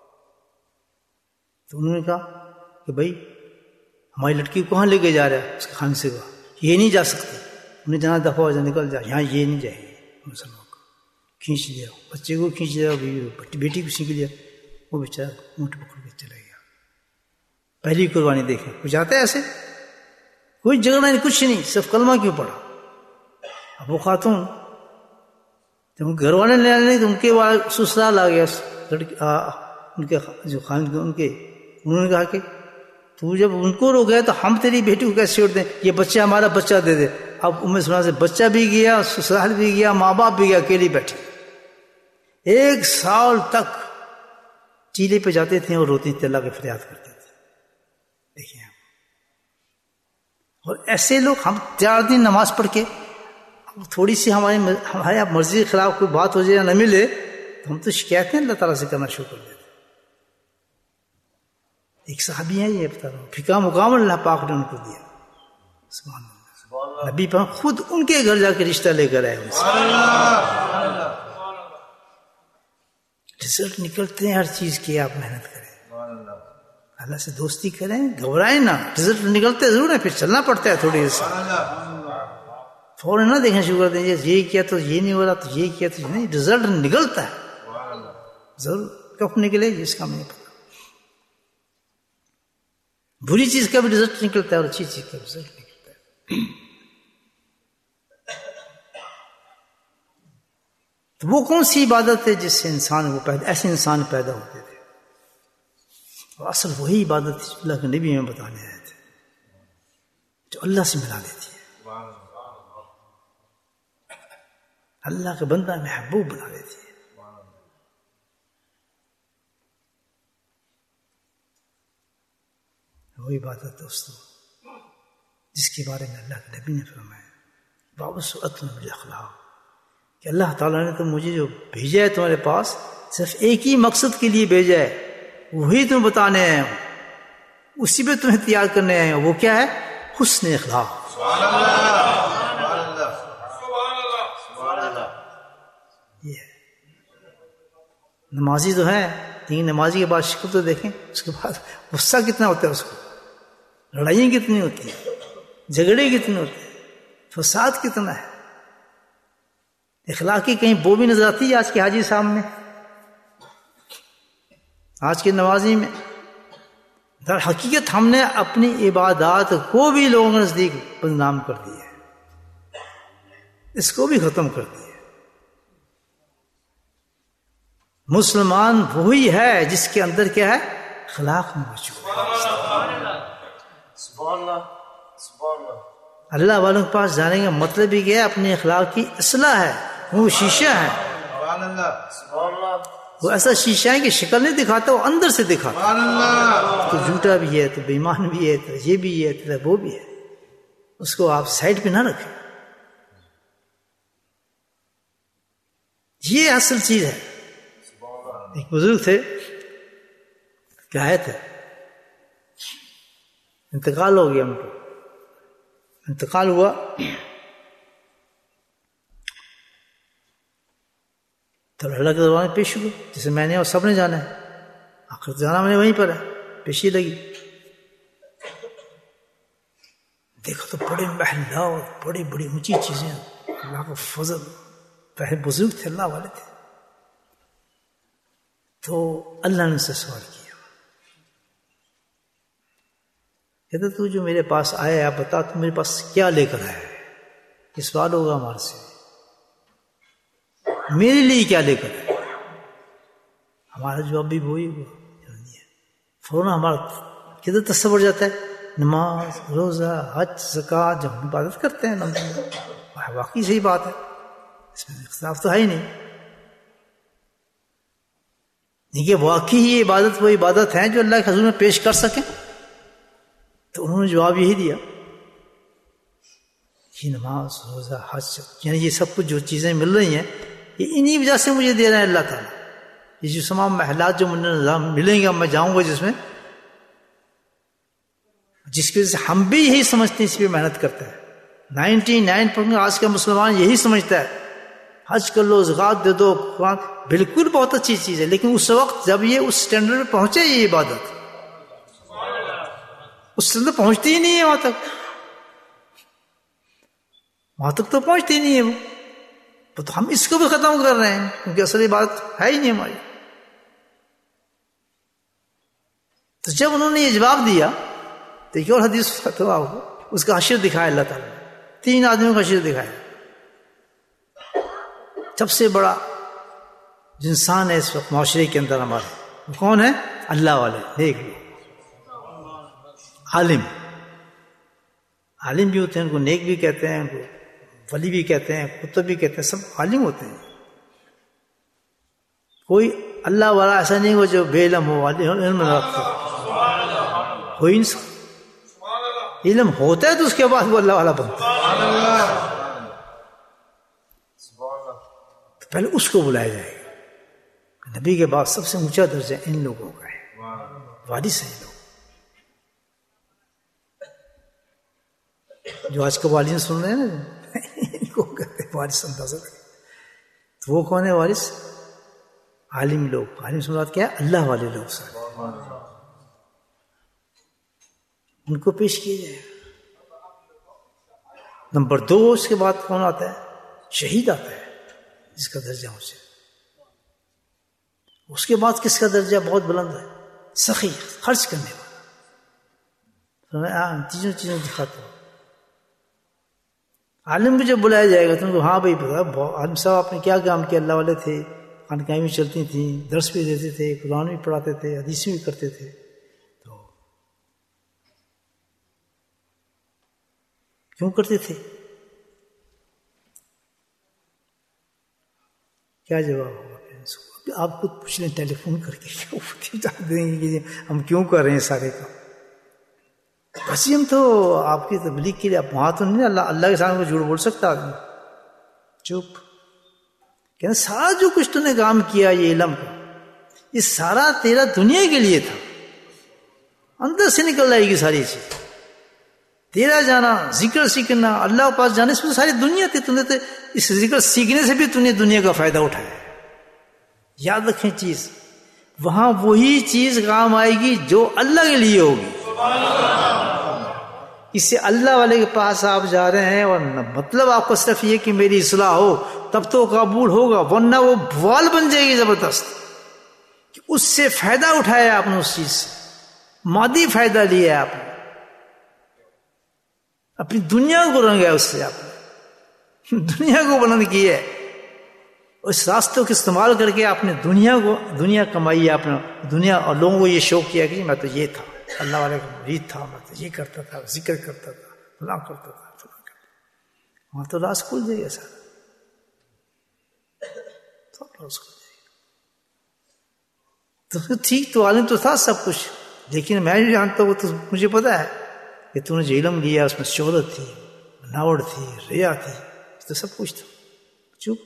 تو انہوں نے کہا کہ بھائی ہماری لڑکی کو کہاں لے کے جا رہا ہے؟ اس کے خان سے کہا یہ نہیں جا سکتے. انہیں جانا دفعہ ہو جا نکل جا، یہاں یہ نہیں جائیں گے. مسلمان کو کھینچ لیا، بچے کو کھینچ لیا، بیٹی کو سینک لیا. وہ بیچارہ اونٹ پکڑ کے چلا گیا. پہلی قربانی دیکھیں. کچھ آتا ہے ایسے، کوئی جھگڑا نہیں، کچھ نہیں، صرف کلمہ کیوں پڑھا. اب وہ خاتون جب گھر والے لے آنے تو ان کے سسرال آ گیا لڑکی، ان کے جو خاند ان کے، انہوں نے کہا کہ تو جب ان کو رو گیا تو ہم تیری بیٹی کو کیسے چھوڑ دیں؟ یہ بچہ ہمارا بچہ دے دے. اب ام سلمہ سے بچہ بھی گیا، سسرال بھی گیا، ماں باپ بھی گیا، اکیلی بیٹھی. ایک سال تک چیلے پہ جاتے تھے اور روتی تھے، اللہ کے فریاد کرتے تھے. دیکھیں آپ، اور ایسے لوگ، ہم چار دن نماز پڑھ کے تھوڑی سی ہماری ہمارے مرضی کے خلاف کوئی بات ہو جائے یا نہ ملے تو ہم تو شکایتیں اللہ تعالیٰ سے کرنا شروع کر دیتے. ایک صحابی ہیں، یہ بتا رہا ہوں، پھکا مقام اللہ پاک نے ان کو دیا. سبحان اللہ. نبی پاک خود ان کے گھر جا کے رشتہ لے کر آئے. رزلٹ نکلتے ہیں ہر چیز کی، آپ محنت کریں، اللہ سے دوستی کریں، گھبرائیں نہ. رزلٹ نکلتے ضرور ہیں، پھر چلنا پڑتا ہے تھوڑی دیر سے. فوراً نہ دیکھنا شروع کر دیں یہ کیا تو یہ نہیں ہو رہا، تو یہ کیا تو یہ نہیں. رزلٹ نکلتا ہے ضرور. کب نکلے اس کا مجھے پتا. بری چیز کا بھی رزلٹ نکلتا ہے اور اچھی چیز کا بھی رزلٹ نکلتا ہے. تو وہ کون سی عبادت ہے جس سے انسان وہ پیدا، ایسے انسان پیدا ہوتے تھے. اور اصل وہی عبادت ہے جو اللہ کے نبی میں بتانے آئے تھے، جو اللہ سے ملا دیتی ہے، اللہ کا بندہ محبوب بنا دیتی ہے. وہی عبادت دوستو جس کے بارے میں اللہ کے نبی نے فرمایا وَأَوْصُوَتْنَ بِالْأَخْلَاقِ، کہ اللہ تعالیٰ نے تو مجھے جو بھیجا ہے تمہارے پاس صرف ایک ہی مقصد کے لیے بھیجا ہے، وہی تمہیں بتانے آئے ہوں، اسی پہ تمہیں تیار کرنے آئے ہوں. وہ کیا ہے؟ حسن اخلاق. یہ ہے. نمازی تو ہے، لیکن نمازی کے بعد شکل تو دیکھیں، اس کے بعد غصہ کتنا ہوتا ہے، اس کو لڑائیاں کتنی ہوتی ہیں، جھگڑے کتنے ہوتے ہیں، فساد کتنا ہے. اخلاق کی کہیں وہ بھی نظر آتی ہے آج کے حاجی صاحب میں، آج کے نمازی میں؟ در حقیقت ہم نے اپنی عبادات کو بھی لوگوں کے نزدیک بدنام کر دیا ہے، اس کو بھی ختم کر دیا. مسلمان وہی ہے جس کے اندر کیا ہے؟ اخلاق موجود ہے. اللہ والوں کے پاس جانے کا مطلب ہی کیا ہے؟ اپنے اخلاق کی اصلاح ہے. وہ شیشہ ہے، وہ ایسا شیشہ ہے کہ شکل نہیں دکھاتا، وہ اندر سے دکھاتا. تو جھوٹا بھی ہے، تو بے ایمان بھی ہے، تو یہ بھی ہے، تو وہ بھی ہے. اس کو آپ سائڈ پہ نہ رکھیں. یہ اصل چیز ہے. ایک بزرگ تھے، کہتے تھے، انتقال ہو گیا ان کو. انتقال ہوا تو اللہ کے دربار میں پیش ہوئے، جسے میں نے اور سب نے جانا ہے. آخر جانا میں نے وہیں پر ہے، پیشی لگی. دیکھو تو بڑے محلہ اور بڑی بڑی اونچی چیزیں، اللہ کا فضل. پہلے بزرگ تھے، اللہ والے تھے. تو اللہ نے اس سے سوال کیا، کہتے تو جو میرے پاس آیا ہے، بتا تو میرے پاس کیا لے کر آیا ہے؟ یہ سوال ہوگا ہمارے سے. میرے لیے کیا لے کر آئے؟ ہمارا جواب بھی وہی ہوا، فوراً ہمارا کدھر تصور جاتا ہے؟ نماز، روزہ، حج، زکوٰۃ، جب ہم عبادت کرتے ہیں واقعی صحیح بات ہے، اس میں اختلاف تو ہے ہی نہیں۔ دیکھیے واقعی یہ عبادت وہ عبادت ہے جو اللہ کے حضور میں پیش کر سکیں، تو انہوں نے جواب یہی دیا کہ نماز، روزہ، حج، یعنی یہ سب کچھ جو چیزیں مل رہی ہیں یہ انہی وجہ سے مجھے دے رہے ہیں اللہ تعالیٰ۔ یہ جو تمام محلات جو مجھے نظام ملیں گا میں جاؤں گا جس میں، جس کی وجہ سے ہم بھی یہی سمجھتے ہیں، اس پہ محنت کرتے ہیں۔ نائنٹی نائن پرسینٹ آج کا مسلمان یہی سمجھتا ہے حج کر لو، زکوٰۃ دے دو، قرآن بالکل بہت اچھی چیز ہے، لیکن اس وقت جب یہ اس سٹینڈرڈ پہ پہنچے یہ عبادت اس سٹینڈرڈ پہنچتی ہی نہیں ہے، وہاں تک وہاں تک تو پہنچتی ہی نہیں ہے وہ، تو ہم اس کو بھی ختم کر رہے ہیں کیونکہ اصل عبادت ہے ہی نہیں ہماری۔ تو جب انہوں نے یہ جواب دیا تو ایک اور حدیث فتوا ہو، اس کا حشر دکھایا اللہ تعالیٰ نے، تین آدمیوں کا حشر دکھایا۔ سب سے بڑا جو انسان ہے اس وقت معاشرے کے اندر ہمارے، وہ کون ہے؟ اللہ والے۔ دیکھ لو، عالم عالم بھی ہوتے ہیں، ان کو نیک بھی کہتے ہیں، ان کو ولی بھی کہتے ہیں، کتب بھی کہتے ہیں، سب عالم ہوتے ہیں۔ کوئی اللہ والا ایسا نہیں ہو جو بے علم ہو، علم نہ رکھتا ہو، انسان علم ہوتا ہے تو اس کے بعد وہ اللہ والا بنتا ہے، تو پہلے اس کو بلایا جائے گا۔ نبی کے بعد سب سے اونچا درجہ ان لوگوں کا ہے، وارث ہیں لوگ جو آج کا والدین سن رہے ہیں نا، ان کو کہتے ہیں وارث، اندازہ کریں تو وہ کون ہے وارث؟ عالم لوگ۔ عالم سے مراد کیا ہے؟ اللہ والے لوگ سارے، ان کو پیش کیا جائے گا۔ نمبر دو اس کے بعد کون آتا ہے؟ شہید آتا ہے، جس کا درجہ ہو جائے۔ اس کے بعد کس کا درجہ بہت بلند ہے؟ سخی، خرچ کرنے والا، چیزوں چیزوں دکھاتا ہوں۔ عالم کو جب بلایا جائے گا تو ان کو ہاں بھائی پتا عالم صاحب آپ نے کیا کام کیا، اللہ والے تھے، خانقاہیں بھی چلتی تھیں، درس بھی دیتے تھے، قرآن بھی پڑھاتے تھے، حدیث بھی کرتے تھے، تو کیوں کرتے تھے؟ کیا جواب ہوگا؟ آپ خود پوچھ لیں ٹیلی فون کر کے، کیوں دیں گے کہ ہم کیوں کر رہے ہیں سارے کام؟ بس ہم تو آپ کی تبلیغ کے لیے، آپ وہاں تو نہیں، اللہ اللہ کے سامنے کو جھوٹ بول سکتا آدمی؟ چپ کہنا سارا جو کچھ تو نے کام کیا یہ علم کا، یہ سارا تیرا دنیا کے لیے تھا، اندر سے نکل جائے گی ساری چیز، تیرا جانا، ذکر سیکھنا، اللہ کے پاس جانے سے ساری دنیا تھی، تم نے تو اس ذکر سیکھنے سے بھی تم نے دنیا کا فائدہ اٹھایا۔ یاد رکھیں چیز، وہاں وہی چیز کام آئے گی جو اللہ کے لیے ہوگی۔ اس سے اللہ والے کے پاس آپ جا رہے ہیں اور مطلب آپ کو صرف یہ کہ میری اصلاح ہو تب تو قبول ہوگا، ورنہ وہ بوال بن جائے گی زبردست، کہ اس سے فائدہ اٹھایا آپ نے، اس چیز سے مادی فائدہ لیا آپ نے، اپنی دنیا کو رنگا، اس سے آپ نے دنیا کو بلند کیا ہے، اس راستوں کو استعمال کر کے آپ نے دنیا کو دنیا کمائی، آپ نے دنیا، اور لوگوں کو یہ شوق کیا کہ میں تو یہ تھا، اللہ والے کا مرید تھا، میں تو یہ کرتا تھا، ذکر کرتا تھا، فلاں کرتا تھا، فلاں کرتا تھا، وہاں تو راز کھل جائے گا سارا، سب راز کھل جائے گا۔ تو ٹھیک، تو عالم تو تھا سب کچھ، لیکن میں بھی جانتا ہوں، تو مجھے پتا ہے کہ تو نے جو علم لیا اس میں شہرت تھی، بناوٹ تھی، ریا تھی، تو سب کچھ تھا، چپ،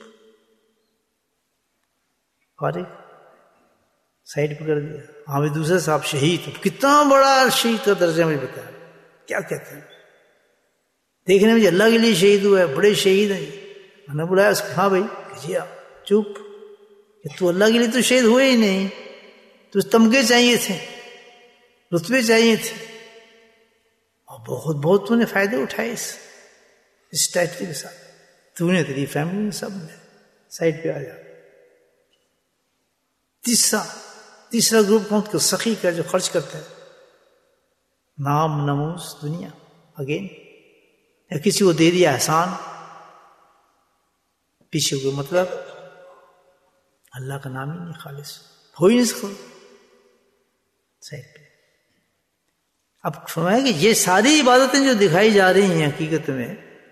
فارغ، سائڈ پہ کر دیا۔ ہاں بھی دوسرے صاحب شہید، کتنا بڑا شہید کا درجہ مجھے بتایا، کیا کہتے ہیں؟ دیکھنے میں اللہ کے لیے شہید ہوا ہے، بڑے شہید ہیں، میں نے بلایا اس کو، ہاں بھائی جی چپ، کہ تو اللہ کے لیے تو شہید ہوئے ہی نہیں، تو تمغے چاہیے تھے، رتبے چاہیے تھے، اور بہت بہت تو نے فائدے اٹھائے اس اس ٹائٹل کے ساتھ، تو نے، تیری فیملی میں، سب نے، سائڈ پہ آ جا۔ تیسرا تیسرا گروپ کون؟ کہ سخی کا، جو خرچ کرتا ہے، نام نموز دنیا، اگین، یا کسی کو دے دیا احسان، پیچھے کوئی مطلب اللہ کا نام ہی نہیں خالص ہو ہی نہیں سکتا صحیح پہ. اب فرمایا کہ یہ ساری عبادتیں جو دکھائی جا رہی ہیں حقیقت میں،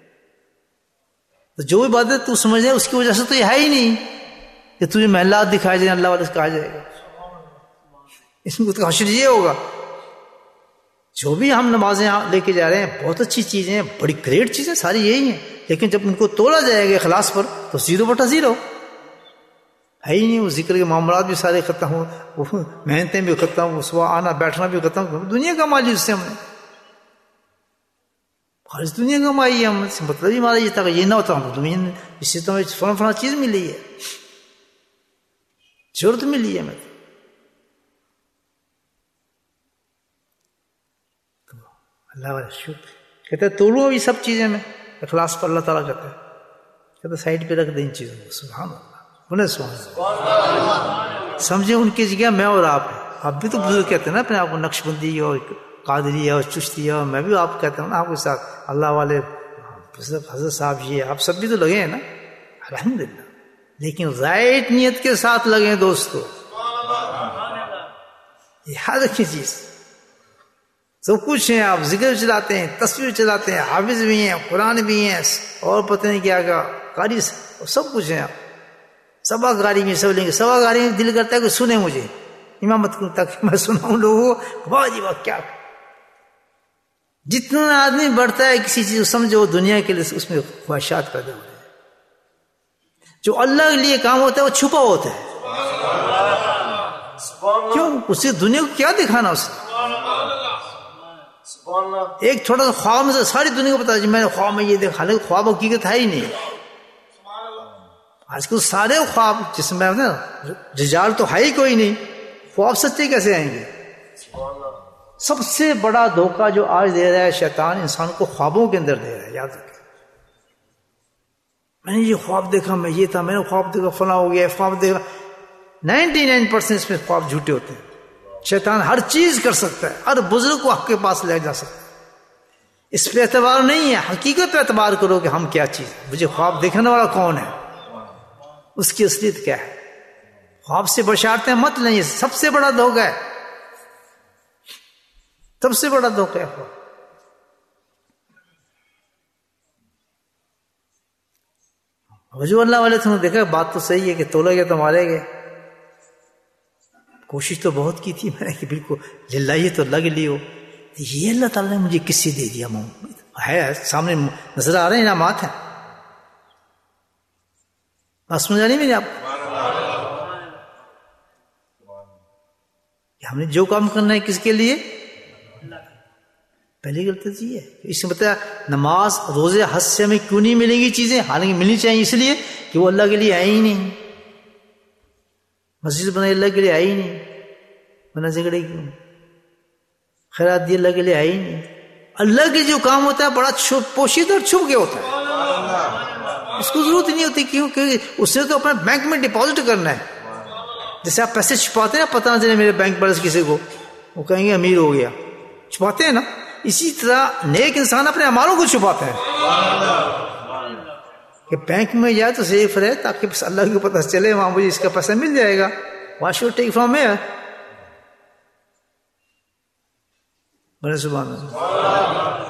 تو جو عبادت تو سمجھ رہے اس کی وجہ سے تو یہ ہے ہی نہیں کہ تجھے محلات دکھائے جائیں اللہ والے سے کہا جائے گا. اس میں تو حشر یہ ہوگا جو بھی ہم نمازیں لے کے جا رہے ہیں بہت اچھی چیزیں ہیں، بڑی گریٹ چیزیں ساری یہی ہیں، لیکن جب ان کو تولا جائے گا اخلاص پر تو زیرو بٹا زیرو ہے ہی نہیں. وہ ذکر کے معاملات بھی سارے ختم ہو، وہ محنتیں بھی ختم، صبح آنا بیٹھنا بھی ختم. دنیا کا مال جس سے ہم نے خالص دنیا کمائی ہے، ہم سے مطلب ہی ہمارا یہ تھا کہ یہ نہ ہوتا ہم دنیا اس سے تو فلاں فلاں چیز ملی ہے، ضرورت ملی ہے ہمیں. تو اللہ والا شکر کہتے ہیں تولو یہ سب چیزیں میں اخلاص پر اللہ تعالیٰ کہتا ہے، کہتے سائڈ پہ رکھ دیں ان چیزوں کو. سبحان اللہ بولے سبحان اللہ. سمجھے ان کی جگہ میں اور آپ ہیں. آپ بھی تو بزرگ کہتے ہیں نا اپنے آپ کو نقش بندی اور قادری اور چشتی اور میں بھی آپ کہتا ہوں نا آپ کے ساتھ اللہ والے حضرت صاحب یہ آپ سب بھی تو لگے ہیں نا الحمدللہ، لیکن رائٹ نیت کے ساتھ لگے ہیں دوستو. یاد رکھیے چیز سب کچھ ہیں، آپ ذکر چلاتے ہیں، تصویر چلاتے ہیں، حافظ بھی ہیں، قرآن بھی ہیں اور پتہ نہیں کیا کیا قاری سب کچھ ہیں. آپ سبا گاری میں سب لیں گے، سبا گاری میں دل کرتا ہے کہ سنیں مجھے امامت کو تاکہ میں سناؤں لوگوں کو. واہ جی واہ کیا جتنا آدمی بڑھتا ہے کسی چیز کو سمجھو دنیا کے لیے اس میں خواہشات پیدا ہو رہے ہیں. جو اللہ کے لیے کام ہوتا ہے وہ چھپا ہوتا ہے. کیوں اسے دنیا کو کیا دکھانا اس نے؟ ایک چھوٹا سا خواب میں سے ساری دنیا کو پتا ہے میں نے خواب میں یہ دیکھا، حالانکہ خواب حقیقت ہے ہی نہیں. آج کل سارے خواب جس میں رجال تو ہے ہی کوئی نہیں، خواب سچے کیسے آئیں گے؟ سب سے بڑا دھوکہ جو آج دے رہا ہے شیطان انسان کو خوابوں کے اندر دے رہا ہے. یاد رکھیں میں نے یہ خواب دیکھا، میں یہ تھا، میں نے خواب دیکھا فلاں ہو گیا، خواب دیکھا. نائنٹی نائن پرسینٹ اس میں خواب جھوٹے ہوتے ہیں. شیطان ہر چیز کر سکتا ہے، ہر بزرگ کو حق کے پاس لے جا سکتا ہے. اس پہ اعتبار نہیں ہے، حقیقت پہ اعتبار کرو کہ ہم کیا چیز، مجھے خواب دیکھنے والا کون ہے، اس کی اصلیت کیا ہے. خواب سے بشارتیں مت لیں، سب سے بڑا دھوکہ ہے، سب سے بڑا دھوکہ ہے خواب. جو اللہ والے تم نے دیکھا بات تو صحیح ہے کہ تولے گئے تو مارے گئے. کوشش تو بہت کی تھی میں نے کہ بالکل للہ تو لگ لیو. یہ اللہ تعالیٰ نے مجھے کس سے دے دیا؟ ہے سامنے نظر آ رہے ہیں انعامات ہیں. بات سمجھ آ رہی میری آپ کہ ہم نے جو کام کرنا ہے کس کے لیے؟ پہلی غلطی یہ ہے. اس نے بتایا نماز روزے حج سے ہمیں کیوں نہیں ملیں گی چیزیں، حالانکہ ملنی چاہیے اس لیے کہ وہ اللہ کے لیے آئی ہی نہیں. مسجد بنائی اللہ کے لیے آئی ہی نہیں، بنا جھگڑے کیوں؟ خیرات دی اللہ کے لیے آئی ہی نہیں. اللہ کے جو کام ہوتا ہے بڑا چھپ پوشیدہ اور چھپ کے ہوتا ہے، اس کو ضرورت نہیں ہوتی. کیوں کہ اس نے تو اپنے بینک میں ڈپازٹ کرنا ہے. جیسے آپ پیسے چھپاتے ہیں پتہ نہ چلے میرے بینک بیلنس کسی کو، وہ کہیں گے امیر ہو گیا، چھپاتے ہیں نا. اسی طرح نیک انسان اپنے اعمالوں کو چھپاتا ہے کہ بینک میں جائے تو سیف رہے تاکہ بس اللہ کو پتہ چلے وہاں مجھے اس کا پیسہ مل جائے گا. What should take from here. بولے سبحان اللہ.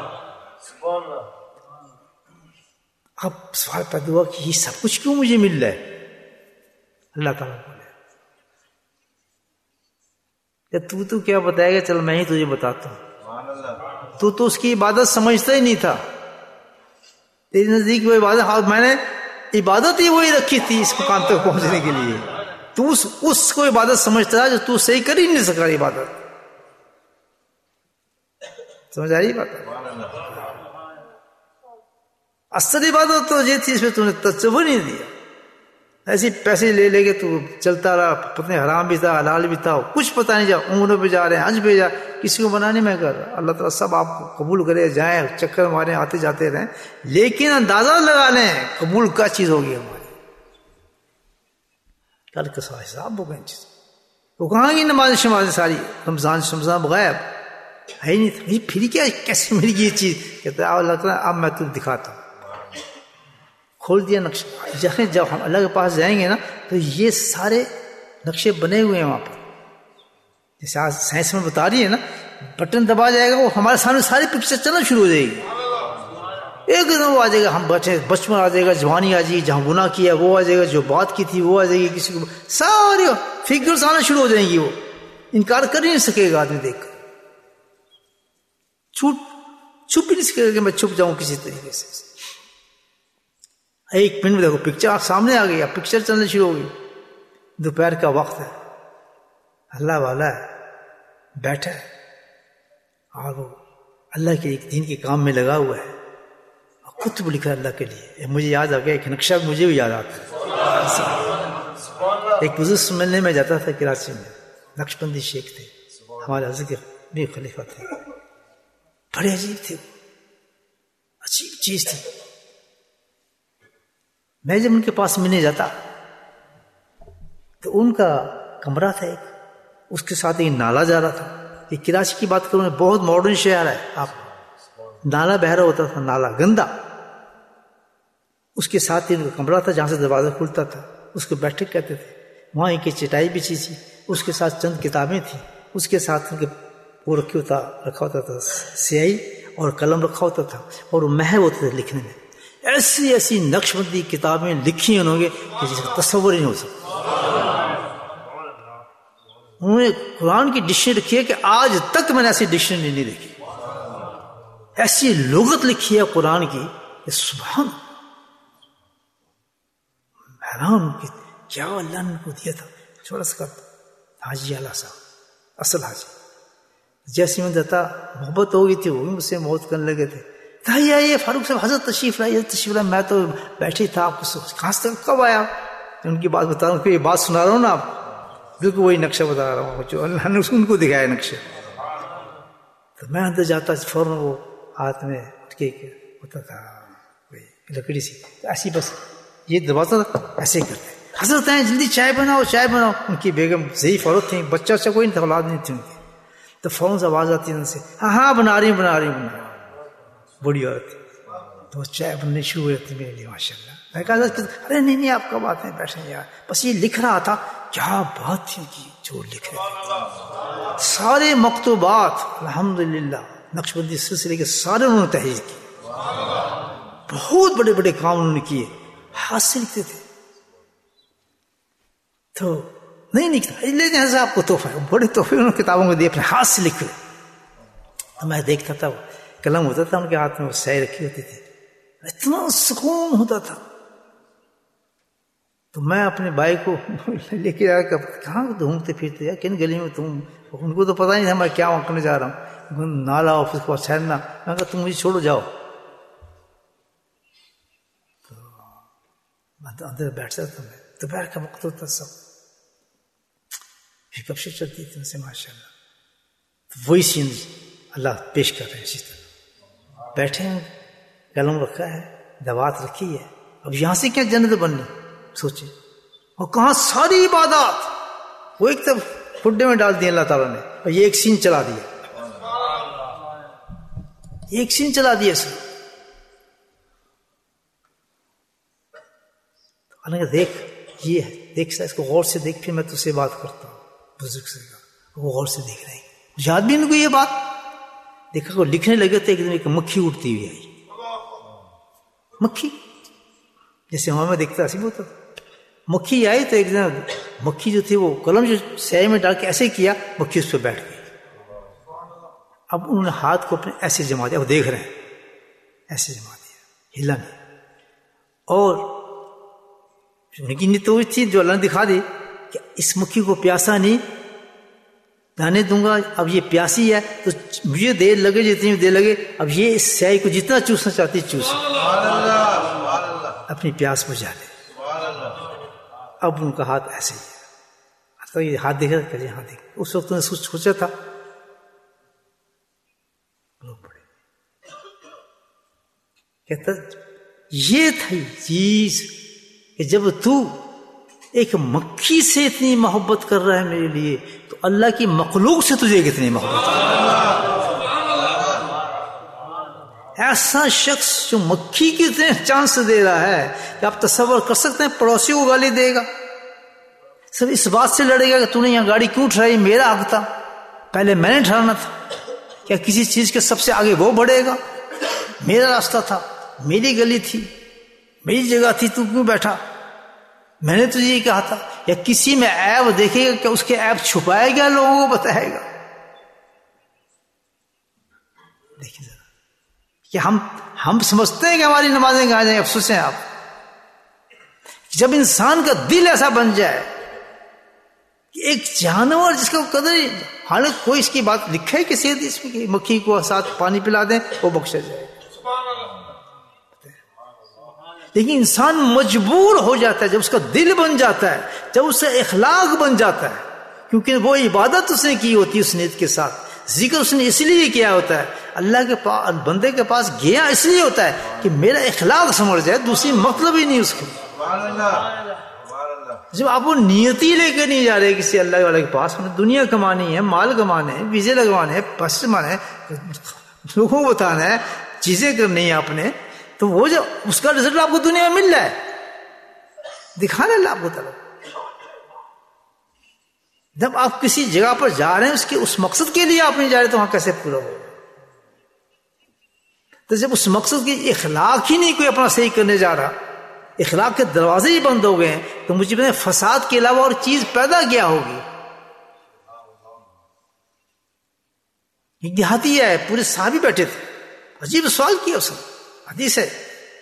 اب سوال پیدا ہوا کہ یہ سب کچھ کیوں مجھے مل رہا ہے؟ اللہ تعالیٰ بولے کہ تو تو کیا بتائے گا، چل میں ہی تجھے بتاتا ہوں. تو تو اس کی عبادت سمجھتا ہی نہیں تھا. تیری نزدیک وہ عبادت، میں نے عبادت ہی وہی رکھی تھی اس مقام تک پہنچنے کے لیے. تو اس, اس کو عبادت سمجھتا ہے جو تو صحیح کر ہی نہیں سکا عبادت. سمجھ آ رہی بات؟ اصل عبادت تو یہ تھی اس میں تو نے تصور نہیں دیا. ایسے پیسے لے لے کے تو چلتا رہا، پتنے حرام بھی تھا حلال بھی تھا، کچھ پتہ نہیں. جا عمروں پہ جا رہے ہیں، حج پہ جا، کسی کو منع نہیں میں کر رہا. اللہ تعالیٰ سب آپ کو قبول کرے، جائیں چکر ماریں آتے جاتے رہیں، لیکن اندازہ لگا لیں قبول کیا چیز ہوگی ہماری. کل کا سارا حساب ہوگا ان چیز. وہ کہاں گی نماز شماز ساری رمضان شمضان غائب ہے ہی نہیں تھا. پھر کیا کیسے مل گئی یہ چیز؟ کہتا ہے اللہ تعالیٰ اب میں تم دکھاتا ہوں. کھول دیا نقشہ. جہاں جب ہم اللہ کے پاس جائیں گے نا تو یہ سارے نقشے بنے ہوئے ہیں وہاں پر. جیسے آج سائنس میں بتا رہی ہے نا, بٹن دبا جائے گا وہ ہمارے سامنے ساری پکچر چلنا شروع ہو جائے گی. ایک دن وہ آ جائے گا, ہم بچے بچپن آ جائے گا, جوانی آ جائے گی, جہاں گناہ کیا وہ آ جائے گا, جو بات کی تھی وہ آ جائے گی, کسی کو ساری فگرز آنا شروع ہو جائیں گی. وہ انکار کر ہی نہیں سکے گا آدمی دیکھ کر, چھوٹ چھپ ہی نہیں سکے گا کہ میں چھپ جاؤں کسی طریقے سے. ایک منٹ میں دیکھو پکچر آپ سامنے آ گئی, اب پکچر چلنے شروع ہو گئی. دوپہر کا وقت ہے, اللہ والا ہے, بیٹھا ہے اور وہ اللہ کے ایک دین کے کام میں لگا ہوا ہے, کتب لکھا اللہ کے لیے. مجھے یاد آ گیا ایک نقشہ مجھے بھی یاد آتا ہے. ایک بزرگ سے ملنے میں جاتا تھا کراچی میں, نقش بندی شیخ تھے, ہمارے حضرت کے بھی خلیفہ تھے. بڑے عجیب تھے, عجیب چیز تھی. میں جب ان کے پاس ملنے جاتا تو ان کا کمرہ تھا ایک, اس کے ساتھ ایک نالا جا رہا تھا. یہ کراچی کی بات کروں, بہت ماڈرن شہر ہے, آپ نالا بہ رہا ہوتا تھا, نالا گندا. اس کے ساتھ ہی ان کا کمرہ تھا جہاں سے دروازہ کھلتا تھا, اس کو بیٹھک کہتے تھے. وہاں ایک چٹائی بچھی تھی, اس کے ساتھ چند کتابیں تھیں, اس کے ساتھ ان کے وہ رکھا ہوتا رکھا ہوتا تھا سیاہی اور قلم رکھا ہوتا تھا, اور وہ محو ہوتے تھے لکھنے میں. ایسی ایسی نقش بندی کتابیں لکھی انہوں نے کہ جس کا تصور ہی نہیں ہو سکتا. انہوں نے قرآن کی ڈکشنری رکھی ہے کہ آج تک میں نے ایسی ڈکشنری نہیں دیکھی. ایسی لغت لکھی ہے قرآن کی کہ سبحان, حیران کہ کیا اللہ نے ان کو دیا تھا. چھوٹا سا حاجی اعلیٰ صاحب, اصل حاجی. جیسے میں دیتا محبت ہو گئی تھی, وہ بھی مجھ سے محبت کرنے لگے تھے. یہ فاروق صاحب حضرت تشریف لائے, تشریف لائے. میں تو بیٹھی تھا, آپ کو کہاں سے کب آیا. ان کی بات بتا رہا ہوں, یہ بات سنا رہا ہوں نا آپ, بالکل وہی نقشہ بتا رہا ہوں جو اللہ نے ان کو دکھایا نقشہ. تو میں اندر جاتا فوراً وہ ہاتھ میں اٹھ کے ہوتا تھا کوئی لکڑی سی ایسی, بس یہ دباتا تھا, ایسے ہی کرتے. حضرت آئے, جلدی چائے بناؤ چائے بناؤ. ان کی بیگم ضعیف عورت تھیں, بچہ اچھا کوئی نہیں تھا, اولاد نہیں تھی ان کی. تو فوراً سے آواز آتی ہے ان سے, ہاں ہاں بنا رہی ہوں بنا رہی ہوں بنا رہی ہوں. بڑی عورت تھی, تو چائے بننے شروع ہو جاتی میرے لیے ماشاء اللہ. میں کہا ارے نہیں نہیں آپ کب آتے ہیں, بیٹھے یار. بس یہ لکھ رہا تھا, کیا بات تھی کی جو لکھ رہے تھے. سارے مکتوبات الحمدللہ نقش بندی سلسلے کے سارے انہوں نے تحریر کی. بہت بڑے بڑے کام انہوں نے کیے, ہاتھ سے لکھتے تھے. تو نہیں لکھتا لیکن ایسا آپ کو تحفہ ہے, بڑے تحفے انہوں نے کتابوں کو دیے, اپنے ہاتھ سے لکھ. تو میں دیکھتا تھا, قلم ہوتا تھا ان کے ہاتھ میں, وہ سائے رکھی ہوتی تھی, اتنا سکون ہوتا تھا. تو میں اپنے بھائی کو لے کے جا کر کہاں ڈھونڈتے پھرتے یا کن گلی میں تم, ان کو تو پتہ نہیں تھا میں کیا کرنے جا رہا ہوں. نالا آفس کو چھیڑنا, میں کہا تم مجھے چھوڑو جاؤ. تو اندر بیٹھتا تھا, میں دوپہر کا وقت ہوتا, سب پھر کب سے چلتی تھی ان سے ماشاء اللہ. وہی سین اللہ پیش کر رہے ہیں. اسی طرح بیٹھے ہیں, قلم رکھا ہے, دوات رکھی ہے. اب یہاں سے کیا جنت بننی سوچے, اور کہاں ساری عبادات وہ ایک طرف کھڈے میں ڈال دی اللہ تعالیٰ نے, اور یہ ایک سین چلا دیا, ایک سین چلا دیا اس نے. اللہ دیکھ یہ ہے, دیکھ اس کو غور سے دیکھ, پھر میں تجھ سے بات کرتا ہوں. بزرگ سے وہ غور سے دیکھ رہے ہیں, یاد بھی ان کو یہ بات. دیکھا وہ لکھنے لگے تو ایک دن ایک مکھی اٹھتی ہوئی آئی. مکھی جیسے ہمارے میں دیکھتا ایسی بہت مکھی آئی, تو ایک دن مکھی جو تھی وہ قلم جو سیاہی میں ڈال کے ایسے کیا, مکھی اس پہ بیٹھ گئی. اب انہوں نے ہاتھ کو اپنے ایسے جما دیا, وہ دیکھ رہے ہیں, ایسے جما دیا, ہلا نہیں. اور ان کی نیت تھی جو اللہ نے دکھا دی کہ اس مکھی کو پیاسا نہیں دانے دوں گا, اب یہ پیاسی ہے تو مجھے دیر لگے جتنی دیر لگے, اب یہ اس سیاہی کو جتنا چوسنا چاہتی چوس, اپنی پیاس بجھا لے. اب ان کا ہاتھ ایسے ہی, تو یہ ہاتھ دیکھا کہ ہاتھ دیکھ. اس وقت نے سوچا تھا لوگ بڑے کہتا یہ تھی چیز کہ جب تو ایک مکھی سے اتنی محبت کر رہا ہے میرے لیے, تو اللہ کی مخلوق سے تجھے کتنی محبت ہے. ایسا شخص جو مکھی کی طرح چانس دے رہا ہے کہ آپ تصور کر سکتے ہیں پڑوسی کو گالی دے گا، سب اس بات سے لڑے گا کہ تو نے یہاں گاڑی کیوں ٹھہرائی، میرا حق تھا، پہلے میں نے ٹھہرانا تھا، کیا کسی چیز کے سب سے آگے وہ بڑھے گا، میرا راستہ تھا، میری گلی تھی، میری جگہ تھی، تو کیوں بیٹھا، میں نے تجھے یہ کہا تھا۔ یا کسی میں عیب دیکھے گا کہ اس کے عیب چھپائے گا، لوگوں کو بتائے گا۔ دیکھیے ذرا کہ ہم ہم سمجھتے ہیں کہ ہماری نمازیں کہاں جائیں، افسوس ہیں آپ، جب انسان کا دل ایسا بن جائے کہ ایک جانور جس کو قدر ہی، حالانکہ کوئی اس کی بات لکھا ہے کسی حدیث میں کہ مکھی کو ساتھ پانی پلا دیں وہ بخشا جائے، لیکن انسان مجبور ہو جاتا ہے جب اس کا دل بن جاتا ہے، جب اس سے اخلاق بن جاتا ہے، کیونکہ وہ عبادت اس نے کی ہوتی ہے اس نیت کے ساتھ، ذکر اس نے اس لیے کیا ہوتا ہے، اللہ کے پاس بندے کے پاس گیا اس لیے ہوتا ہے کہ میرا اخلاق سمجھ جائے، دوسری مطلب ہی نہیں اس کو۔ جب آپ وہ نیتی لے کے نہیں جا رہے کسی اللہ والے کے پاس، ہمیں دنیا کمانی ہے، مال کمانے ہیں، ویزے لگوانے ہیں، پیسے مانے ہیں، لوگوں کو بتانا ہے، چیزیں کرنی ہیں آپ نے، تو وہ جو اس کا رزلٹ آپ کو دنیا میں مل رہا ہے، دکھانا اللہ آپ کو طرف۔ جب آپ کسی جگہ پر جا رہے ہیں اس کے اس مقصد کے لیے آپ نہیں جا رہے تو وہاں کیسے پورا ہو؟ تو جب اس مقصد کی اخلاق ہی نہیں کوئی اپنا صحیح کرنے جا رہا، اخلاق کے دروازے ہی بند ہو گئے ہیں، تو مجھے بتائیں فساد کے علاوہ اور چیز پیدا کیا ہوگی؟ ایک دیہاتی ہے، پورے صحابی بیٹھے تھے، عجیب سوال کیا اس نے، حدیث ہے،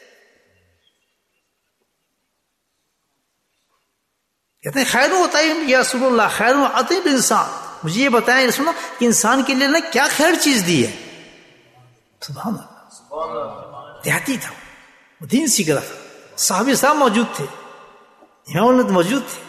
کہتے ہیں خیر بتائیے یا رسول اللہ، خیر عطیب انسان، مجھے یہ بتائیں رسول اللہ کہ انسان کے لیے نے کیا خیر چیز دی ہے؟ سبحان اللہ، دیہاتی تھا، وہ دین سیکھ رہا تھا، صحابی صاحب موجود تھے، امام موجود تھے،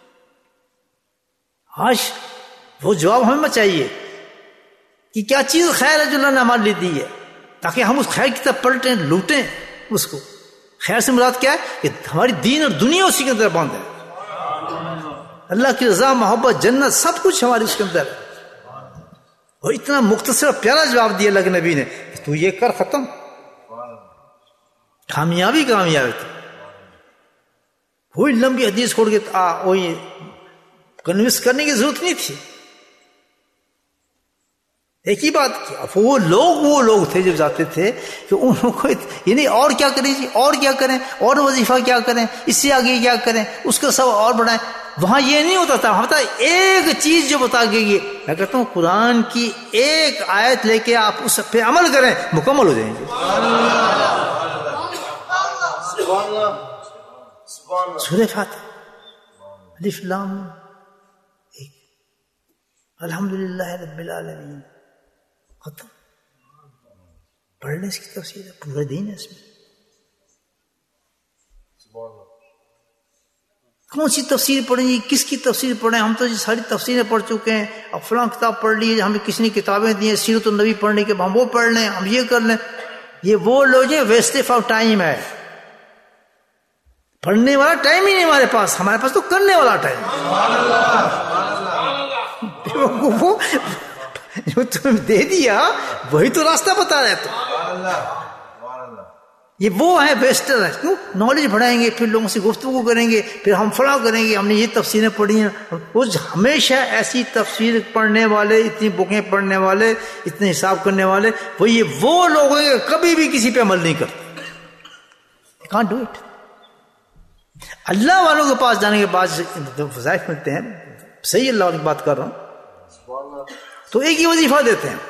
آج وہ جواب ہمیں چاہیے کہ کیا چیز خیر ہے جو اللہ نے ہمارے لیے دی ہے، تاکہ ہم اس خیر کی طرف پلٹیں، لوٹیں اس کو۔ خیر سے مراد کیا ہے کہ ہماری دین اور دنیا اسی کے اندر بند ہے، اللہ کی رضا، محبت، جنت، سب کچھ ہماری اس کے اندر ہے۔ اور اتنا مختصر پیارا جواب دیا اللہ کے نبی نے کہ تو یہ کر، ختم، کامیابی کامیابی تھی۔ وہی لمبی حدیث چھوڑ کے وہی کنوینس کرنے کی ضرورت نہیں تھی، ایک ہی بات کی۔ اب وہ لوگ وہ لوگ تھے جب جاتے تھے کہ ان لوگوں کو یعنی اور کیا کریں جی، اور کیا کریں، اور وظیفہ کیا کریں، اس سے آگے کیا کریں، اس کا سب اور بڑھائیں۔ وہاں یہ نہیں ہوتا تھا، ہوتا ایک چیز جو بتا کے گی، میں کہتا ہوں قرآن کی ایک آیت لے کے آپ اس پہ عمل کریں، مکمل ہو جائیں گے۔ سورہ فاتحہ، الف لام ایک، الحمدللہ رب العالمین، ختم۔ پڑھنے اس کی تفسیر ہے، پورا دین ہے اس میں۔ کون سی تفسیر پڑھیں گی، کس کی تفسیر پڑھیں؟ ہم تو یہ ساری تفسیریں پڑھ چکے ہیں، اب فلاں کتاب پڑھ لی، ہمیں کسی نے کتابیں دی ہیں سیرت النبی پڑھنے کے، ہم وہ پڑھ لیں، ہم یہ کر لیں۔ یہ وہ لوگ ہیں ویسٹ آف ٹائم ہے، پڑھنے والا ٹائم ہی نہیں ہمارے پاس، ہمارے پاس تو کرنے والا ٹائم۔ وہ جو تمہیں دے دیا وہی تو راستہ بتا رہے تو، یہ وہ ہیں ویسٹر ہیں، کیوں نالج بڑھائیں گے، پھر لوگوں سے گفتگو کریں گے، پھر ہم فلاں کریں گے، ہم نے یہ تفسیریں پڑھی ہیں۔ وہ ہمیشہ ایسی تفسیر پڑھنے والے، اتنی بکیں پڑھنے والے، اتنے حساب کرنے والے، وہ یہ وہ لوگ ہیں کہ کبھی بھی کسی پہ عمل نہیں کرتے، کانٹ ڈو اٹ۔ اللہ والوں کے پاس جانے کے بعد وظائف ملتے ہیں، صحیح اللہ والوں کی بات کر رہا ہوں، تو ایک ہی وظیفہ دیتے ہیں۔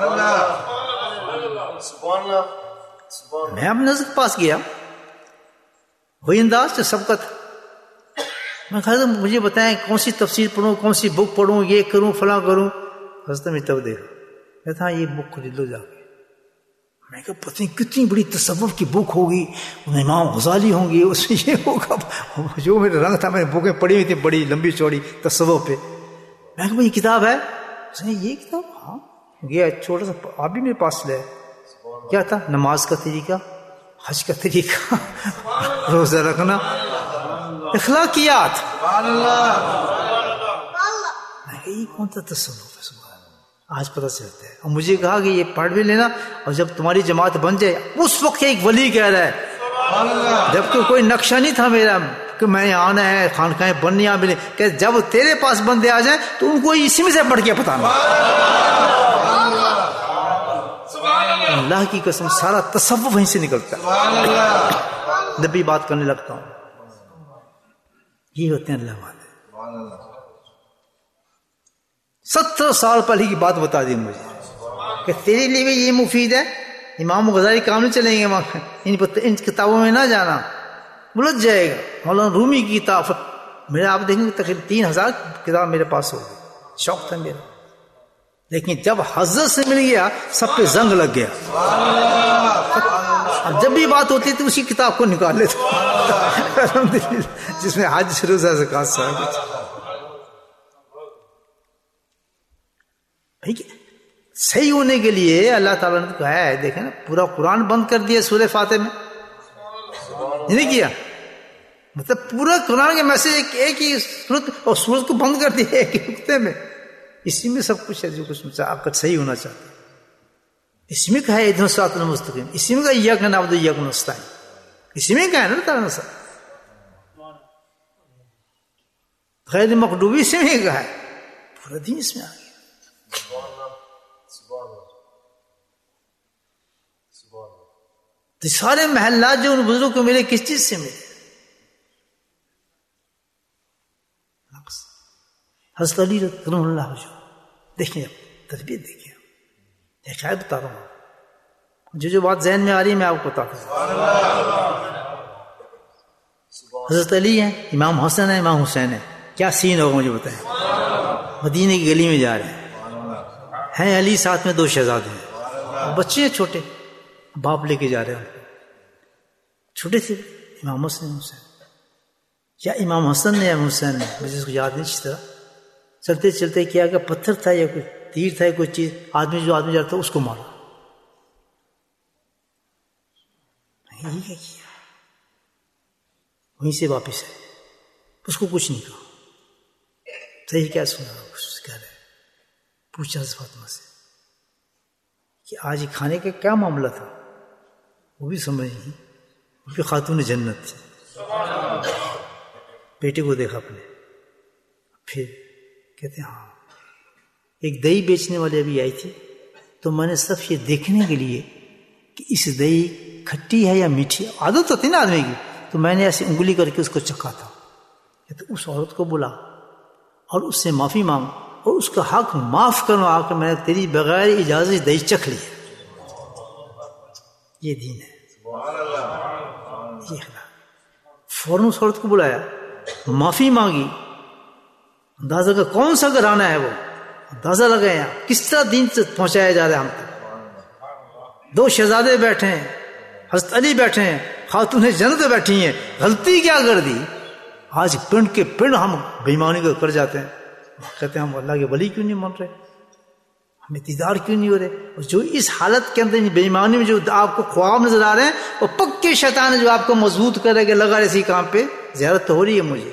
میں اپنے نظر کے پاس گیا، وہی انداز جو سب کا تھا، میں کہا تھا مجھے بتائیں کون سی تفسیر پڑھوں، کون سی بک پڑھوں، یہ کروں فلاں کروں۔ حضرت میں تب دیکھا، کہتا ہاں یہ بک خرید لو جا کے۔ میں کہا پتہ نہیں کتنی بڑی تصوف کی بک ہوگی، امام غزالی ہوں گی، اس میں یہ ہوگا، جو میرا رنگ تھا، میں نے بکیں پڑھی ہوئی تھی بڑی لمبی چوڑی تصوف پہ۔ میں کہا یہ کتاب ہے؟ اس نے یہ کتاب، ہاں گیا چھوٹا سا، آپ بھی میرے پاس لے۔ کیا تھا؟ نماز کا طریقہ، حج کا طریقہ، روزہ رکھنا، اخلاقیات۔ میں کہا یہ کون سا تصوف ہے؟ آج پتہ چلتا ہے. اور مجھے کہا کہ یہ پڑھ بھی لینا اور جب تمہاری جماعت بن جائے. اس وقت ایک ولی کہہ رہا ہے جبکہ کوئی نقشہ نہیں تھا میرا کہ میں یہاں آنا ہے خانقاہیں بننی بھی نہیں, کہ جب تیرے پاس بندے آ جائیں تو ان کو اسی میں سے پڑھ کے بتانا. اللہ کی قسم سارا تصوف وہیں سے نکلتا ہے جب بھی بات کرنے لگتا ہوں. یہ ہوتے ہیں اللہ والے. ستر سال پہلے کی بات بتا دی مجھے کہ تیرے لیے بھی یہ مفید ہے. امام غزالی کام نہیں چلیں گے ان کتابوں میں نہ جانا, الجھ جائے گا. مولانا رومی کی کتاب میرا آپ دیکھیں گے تقریباً تین ہزار کتاب میرے پاس ہو گئی. شوق تھا میرا, لیکن جب حضرت سے مل گیا سب پہ زنگ لگ گیا. اب جب بھی بات ہوتی تھی اسی کتاب کو نکال لیتے جس میں حج شروع سے زکات صاحب. صحیح ہونے کے لیے اللہ تعالیٰ نے کہا ہے, دیکھیں نا پورا قرآن بند کر دیا سورہ فاتح میں, نہیں کیا؟ مطلب پورا قرآن کے میسج ایک ہی سورت اور سورت کو بند کر دیا ایک ہی نقطے میں. اسی میں سب کچھ ہے جو کچھ آپ کا صحیح ہونا چاہتے ہیں. اسی میں کہا ہے ادھر صراط المستقیم, اسی میں کہا ایاک نعبد و ایاک نستعین, اسی میں کہا ہے نا تعالیٰ نے غیر مغضوب اسی میں کہا ہے. پورا دین اس میں آ گیا. تو سارے محلات جو ان بزرگوں کو ملے کس چیز سے ملے؟ حضرت علی رضی اللہ عنہ دیکھیں, تربیت دیکھیں, ایک شاید بتا رہا ہوں جو جو بات ذہن میں آ رہی ہے میں آپ کو بتاتا ہوں. حضرت علی ہیں, امام حسن ہے, امام حسین ہے, کیا سین ہوگا مجھے بتائیں. مدینے کی گلی میں جا رہے ہیں, ہیں علی ساتھ میں دو شہزادے ہیں, بچے ہیں چھوٹے, باپ لے کے جا رہے ہیں. چھوٹے تھے امام حسن حسین, یا امام حسن نے یا حسین نے, مجھے اس کو یاد نہیں اچھی طرح. چلتے چلتے کیا کہ پتھر تھا یا کوئی تیر تھا یا کوئی چیز, آدمی جو آدمی جاتا اس کو مارا. یہ کیا کیا, وہیں سے واپس ہے, اس کو کچھ نہیں کہا. صحیح کیا سنا کچھ کہہ رہے, پوچھا فاطمہ سے کہ آج کھانے کا کیا معاملہ تھا, وہ بھی سمجھ نہیں, وہ بھی خاتون جنت تھی. بیٹے کو دیکھا اپنے, پھر کہتے ہیں ہاں ایک دہی بیچنے والے ابھی آئی تھی, تو میں نے صرف یہ دیکھنے کے لیے کہ اس دہی کھٹی ہے یا میٹھی, عادت ہوتی نا آدمی کی, تو میں نے ایسی انگلی کر کے اس کو چکھا تھا. تو اس عورت کو بلا اور اس سے معافی مانگ اور اس کا حق معاف کرو آ کے میں نے تیری بغیر اجازت دہی چکھ لی. یہ دین ہے. یہ فوراً اس عورت کو بلایا, معافی مانگی, اندازہ کا کون سا گھرانہ ہے وہ, اندازہ لگایا کس طرح دین سے پہنچایا جا رہا ہے ہم تک. دو شہزادے بیٹھے ہیں, حضرت علی بیٹھے ہیں, خاتون جنت بیٹھی ہیں, غلطی کیا کر دی. آج پنڈ کے پنڈ ہم بےایمانی کو کر جاتے ہیں, کہتے ہیں ہم اللہ کے ولی کیوں نہیں مان رہے, ہمیں دیدار کیوں نہیں ہو رہے. اور جو اس حالت کے اندر بے ایمانی میں جو آپ کو خواب نظر آ رہے ہیں, وہ پکے شیطان ہے جو آپ کو مضبوط کرے کہ لگا اسی کام پہ, زیارت تو ہو رہی ہے مجھے.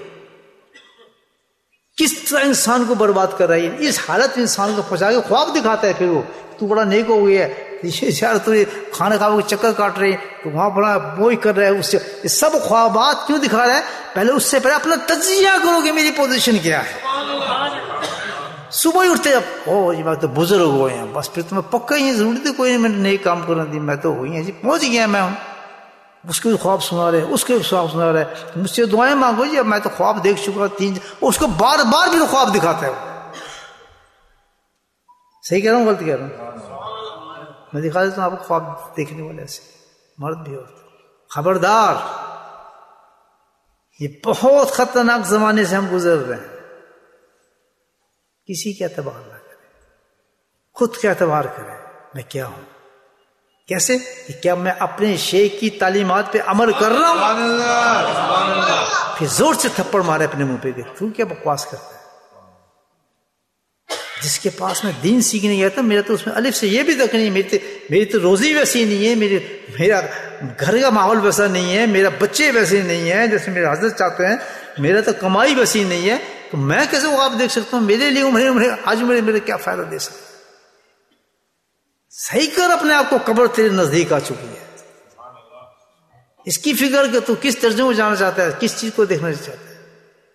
کس طرح انسان کو برباد کر رہی ہے, اس حالت میں انسان کو پہنچا کے خواب دکھاتا ہے. پھر وہ تو بڑا نیک ہو گیا ہے, زیارت کھانا کھا کے چکر کاٹ رہے ہیں, تو وہاں بڑا وہی کر رہا ہے. اس سے یہ سب خوابات کیوں دکھا رہا ہے؟ پہلے اس سے پہلے اپنا تجزیہ کرو کہ میری پوزیشن کیا ہے. صبح ہی اٹھتے اب او جی میں تو بزرگ ہوئے ہیں, بس پھر تمہیں پکا ہی ضرورت ہے کوئی نہیں, میں نے نئی کام کرنا دی, میں تو ہوئی ہیں جی پہنچ گیا میں ہوں. اس کے خواب سنا رہے, اس کے خواب سنا رہے, مجھ سے دعائیں مانگو جی, اب میں تو خواب دیکھ چکا تین, اس کو بار بار بھی خواب دکھاتا ہے. صحیح کہہ رہا ہوں غلط کہہ رہا ہوں؟ میں دکھا دیتا ہوں آپ کو خواب دیکھنے والے ایسے مرد بھی ہوتے. خبردار, یہ بہت خطرناک زمانے سے ہم گزر رہے ہیں. کسی کا اعتبار نہ کریں, خود کا اعتبار کریں. میں کیا ہوں, کیسے, کہ کیا میں اپنے شیخ کی تعلیمات پہ عمل کر رہا ہوں؟ پھر زور سے تھپڑ مارے اپنے منہ پہ کہ تو کیا بکواس کرتا ہے. جس کے پاس میں دین سیکھنے گیا تھا, میرا تو اس میں الف سے یہ بھی تک نہیں, میری میری تو روزی ویسی نہیں ہے, میری میرا گھر کا ماحول ویسا نہیں ہے, میرا بچے ویسے نہیں ہیں جیسے میرے حضرت چاہتے ہیں, میرا تو کمائی ویسی نہیں ہے, تو میں کیسے وہ آپ دیکھ سکتا ہوں؟ میرے لیے عمر آج میرے میرے کیا فائدہ دے سکتا. صحیح کر اپنے آپ کو، قبر تیرے نزدیک آ چکی ہے. اس کی فکر کہ تو کس درجے میں جانا چاہتا ہے، کس چیز کو دیکھنا چاہتا ہے.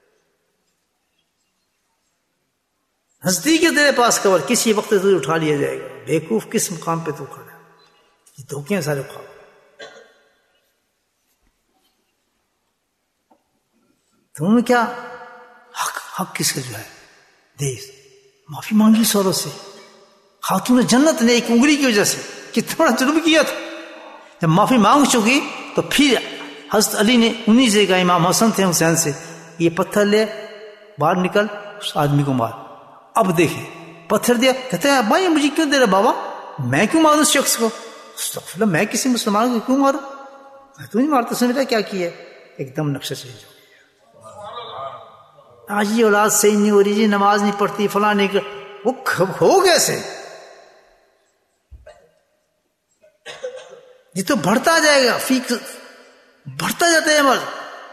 نزدیک ہے تیرے پاس قبر، کسی وقت تجھے اٹھا لیا جائے گا. بیوقوف کس مقام پہ تو کھڑا ہے. یہ دھوکے ہیں سارے خواب. تم نے کیا حق حق کس کا جو ہے دے معافی مانگی اس عورت سے. خاتون جنت نے ایک انگلی کی وجہ سے کتنا بڑا ظلم کیا تھا. جب معافی مانگ چکی تو پھر حضرت علی نے انہی سے کہا، امام حسن تھے حسین سے، یہ پتھر لے باہر نکل اس آدمی کو مار. اب دیکھیں پتھر دیا، کہتے ہیں ابا یہ مجھے کیوں دے رہا بابا، میں کیوں ماروں اس شخص کو. استغفر اللہ، میں کسی مسلمان کو کیوں ماروں، میں تو نہیں مارتا. سمجھا کیا کیا ہے، ایک دم نقشہ چینج ہو گیا. آج یہ اولاد صحیح نہیں ہو رہی جی، نماز نہیں پڑھتی، فلاں نہیں کر، وہ ہو کیسے؟ یہ تو بڑھتا جائے گا، فیک بڑھتا جاتا ہے عمل.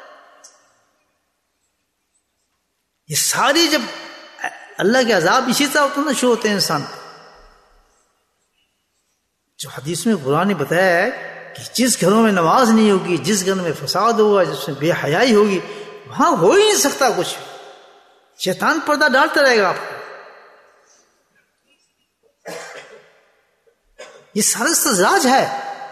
یہ ساری جب اللہ کے عذاب اسی طرح ہوتا ہے نا، شو ہوتے ہیں انسان. جو حدیث میں قرآن نے بتایا ہے کہ جس گھروں میں نماز نہیں ہوگی، جس گھر میں فساد ہوگا، جس میں بے حیائی ہوگی، وہاں ہو ہی نہیں سکتا کچھ. شیطان پردہ ڈالتا رہے گا آپ کو. یہ سارا استدراج ہے.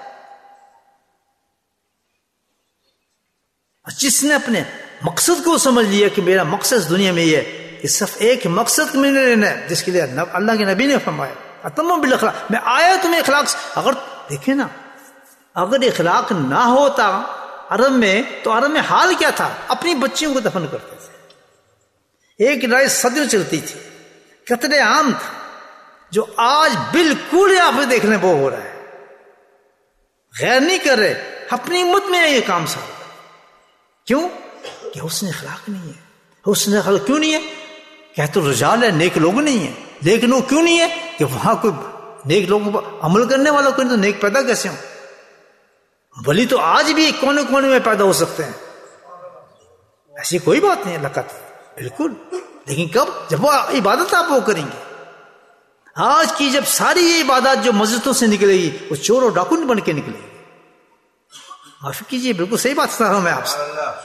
جس نے اپنے مقصد کو سمجھ لیا کہ میرا مقصد دنیا میں یہ ہے، یہ صرف ایک مقصد میں نے لینا ہے جس کے لیے اللہ کے نبی نے فرمایا اتمم بالاخلاق، میں آیا تمہیں اخلاق سے. اگر دیکھیں نا، اگر اخلاق نہ ہوتا عرب میں تو عرب میں حال کیا تھا، اپنی بچیوں کو دفن کرتے تھے. ایک رائے صدر چلتی تھی، قتل عام تھا، جو آج بالکل آپ دیکھنے وہ ہو رہا ہے. غیر نہیں کر رہے، اپنی امت میں یہ کام سارا. کیوں؟ کہ حسن اخلاق نہیں ہے. حسن اخلاق کیوں نہیں ہے؟ کہ تو رجال ہے، نیک لوگ نہیں ہیں. نیک لوگ کیوں نہیں ہے؟ کہ وہاں کوئی نیک لوگوں پر عمل کرنے والا کوئی تو نیک پیدا کیسے ہوں؟ ولی تو آج بھی کونے کونے میں پیدا ہو سکتے ہیں، ایسی کوئی بات نہیں. اللہ کا بالکل، لیکن کب؟ جب وہ عبادت آپ وہ کریں گے. آج کی جب ساری یہ عبادات جو مسجدوں سے نکلے گی، وہ چور اور ڈاکو بن کے نکلے گی. معافی کیجیے، بالکل صحیح بات کر رہا ہوں میں آپ سے.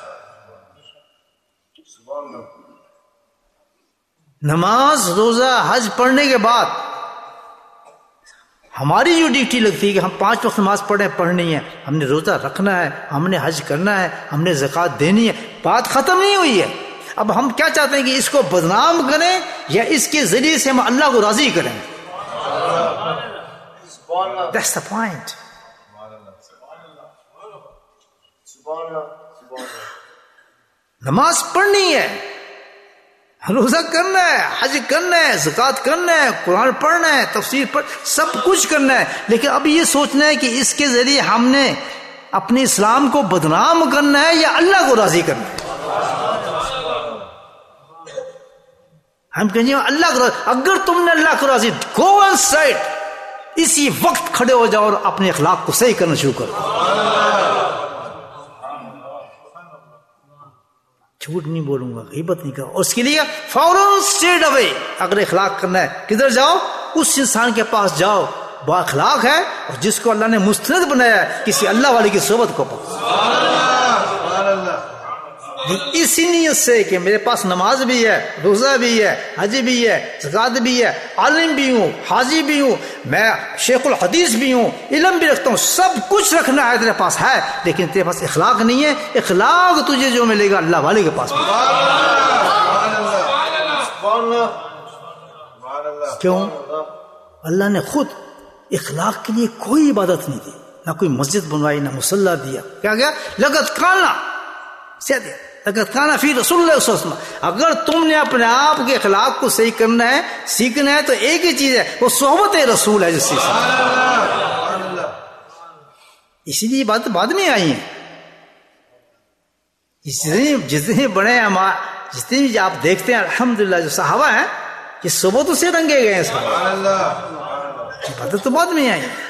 نماز، روزہ، حج پڑھنے کے بعد ہماری جو ڈیوٹی لگتی ہے کہ ہم پانچ وقت نماز پڑھیں پڑھنی ہے، ہم نے روزہ رکھنا ہے، ہم نے حج کرنا ہے، ہم نے زکوٰۃ دینی ہے. بات ختم نہیں ہوئی ہے. اب ہم کیا چاہتے ہیں کہ اس کو بدنام کریں یا اس کے ذریعے سے ہم اللہ کو راضی کریں. That's the point. نماز پڑھنی ہے، روزہ کرنا ہے، حج کرنا ہے، زکوٰۃ کرنا ہے، قرآن پڑھنا ہے، تفسیر پڑھ، سب کچھ کرنا ہے. لیکن اب یہ سوچنا ہے کہ اس کے ذریعے ہم نے اپنے اسلام کو بدنام کرنا ہے یا اللہ کو راضی کرنا ہے. ہم کہیں اللہ کو راضی. اگر تم نے اللہ کو راضی، گو آن سائڈ، اسی وقت کھڑے ہو جاؤ اور اپنے اخلاق کو صحیح کرنا شروع کرو. جھوٹ نہیں بولوں گا، غیبت نہیں کروں، اور اس کے لیے فوراً اسٹریٹ اوے اگر اخلاق کرنا ہے کدھر جاؤ؟ اس انسان کے پاس جاؤ با اخلاق ہے اور جس کو اللہ نے مستند بنایا ہے، کسی اللہ والے کی صحبت کو پاؤ. اسی نیت سے کہ میرے پاس نماز بھی ہے، روزہ بھی ہے، حج بھی ہے، زکوٰۃ بھی ہے، عالم بھی ہوں، حاجی بھی ہوں، میں شیخ الحدیث بھی ہوں، علم بھی رکھتا ہوں، سب کچھ رکھنا ہے تیرے پاس ہے، لیکن تیرے پاس اخلاق نہیں ہے. اخلاق تجھے جو ملے گا اللہ والے کے پاس ملے گا. کیوں؟ اللہ نے خود اخلاق کے لیے کوئی عبادت نہیں دی، نہ کوئی مسجد بنوائی، نہ مصلی دیا. کیا گیا؟ لقد کان سے دیا لقد کان فی رسول اللہ صلی اللہ علیہ وسلم. اگر تم نے اپنے آپ کے اخلاق کو صحیح کرنا ہے، سیکھنا ہے، تو ایک ہی چیز ہے، وہ صحبت رسول ہے. جس چیز اسی لیے بات بعد میں آئی ہیں. جتنے جتنے بڑے ہیں، جتنے بھی آپ دیکھتے ہیں الحمدللہ جو صحابہ ہیں، یہ صحبتوں سے رنگے گئے ہیں. باتیں تو بعد میں آئی ہیں.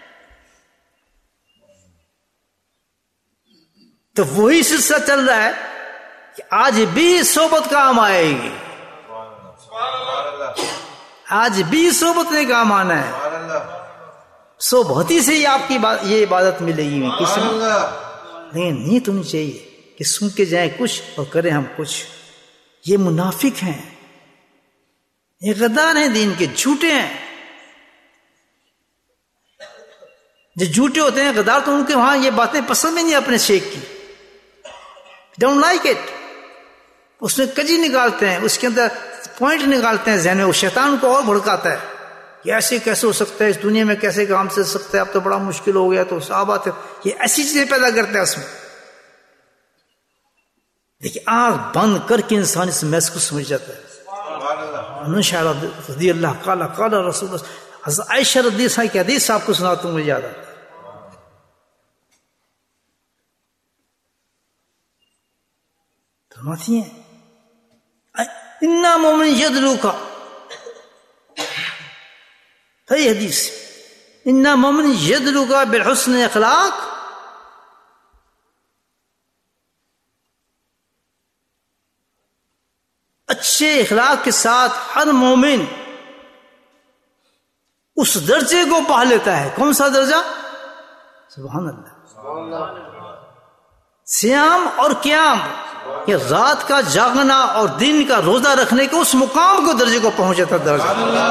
تو وہی سلسلہ چل رہا ہے کہ آج بھی صحبت کام آئے گی، آج بھی صحبت نے کام آنا ہے. سو بھتی سے ہی آپ کی یہ عبادت ملے گی کس میں. لیکن نیت ہونی چاہیے کہ سن کے جائیں کچھ اور کریں ہم کچھ. یہ منافق ہیں، یہ غدار ہیں دین کے، جھوٹے ہیں. جو جھوٹے ہوتے ہیں غدار تو ان کے وہاں یہ باتیں پسند ہی نہیں اپنے شیخ کی. Don't like it. اس میں کجی نکالتے ہیں، اس کے اندر پوائنٹ نکالتے ہیں ذہن میں. وہ شیطان کو اور بھڑکاتا ہے کہ ایسے کیسے ہو سکتا ہے، اس دنیا میں کیسے کام چل سکتا ہے، اب تو بڑا مشکل ہو گیا. تو صحابہ یہ ایسی چیزیں پیدا کرتے ہیں اس میں. دیکھیے آنکھ بند کر کے انسان اس میس کو سمجھ جاتا ہے. رضی اللہ قال قال رسول اللہ. حضرت عائشہ رضی اللہ عنہا کی حدیث آپ کو سناتا ہوں، مجھے یاد آتا ہے. فرماتی ہیں انا مومن یدلو کا، صحیح حدیث، انا مومن یدلو کا بالحسن اخلاق. اچھے اخلاق کے ساتھ ہر مومن اس درجے کو پا لیتا ہے. کون سا درجہ؟ سبحان اللہ. سیام اور قیام، یہ رات کا جاگنا اور دن کا روزہ رکھنے کے اس مقام کو درجے کو پہنچ جاتا درجہ.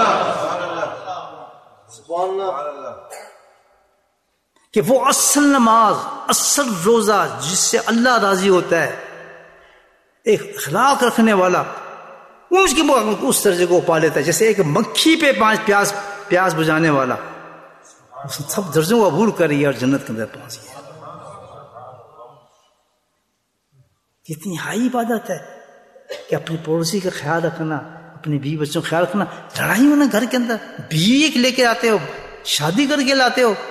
کہ وہ اصل نماز، اصل روزہ جس سے اللہ راضی ہوتا ہے، ایک اخلاق رکھنے والا اس کی اس درجے کو پا لیتا ہے. جیسے ایک مکھی پہ پانچ پیاس پیاس بجانے والا سب درجوں کو عبور کر رہی ہے اور جنت کے اندر پہنچ گیا. کتنی ہائی عبادت ہے کہ اپنی پڑوسی کا خیال رکھنا، اپنے بیوی بچوں کا خیال رکھنا. لڑائی ہونا گھر کے اندر، بیوی ایک لے کے آتے ہو، شادی کر کے لاتے ہو،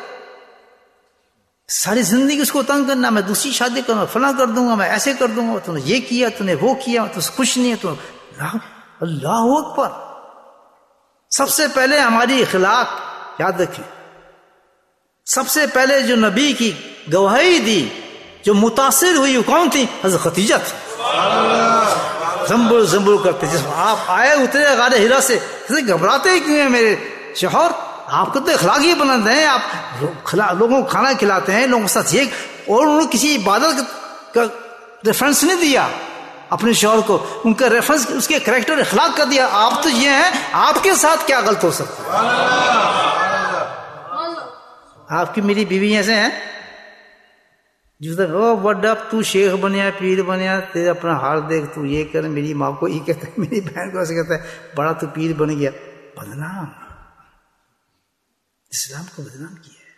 ساری زندگی اس کو تنگ کرنا، میں دوسری شادی کروں، فلاں کر دوں گا، میں ایسے کر دوں گا، تو نے یہ کیا، تو نے وہ کیا، تو خوش نہیں ہے. تو اللہ اکبر. سب سے پہلے ہماری اخلاق یاد رکھیں. سب سے پہلے جو نبی کی گواہی دی، جو متاثر ہوئی، وہ کون تھی؟ حضرت خدیجہ تھی. زمبل زمبل کرتے جس آپ آئے اترے غار ہرا سے، گھبراتے کیوں ہیں میرے شوہر؟ آپ کو تو اخلاقی بلند ہیں، آپ لوگوں کو کھانا کھلاتے ہیں، لوگوں کے ساتھ یہ. اور انہوں نے کسی عبادت کا ریفرنس نہیں دیا اپنے شوہر کو، ان کا ریفرنس اس کے کریکٹر اخلاق کا دیا. آپ تو یہ ہیں، آپ کے ساتھ کیا غلط ہو سکتا ہے؟ آپ کی میری بیوی ایسے ہیں جس طرح او بڑا تو شیخ بنیا، پیر بنیا، تیرے اپنا حال دیکھ، تو یہ کر. میری ماں کو یہ کہتا ہے، میری بہن کو ایسے کہتا ہے، بڑا تو پیر بن گیا. بدنام، اسلام کو بدنام کیا ہے.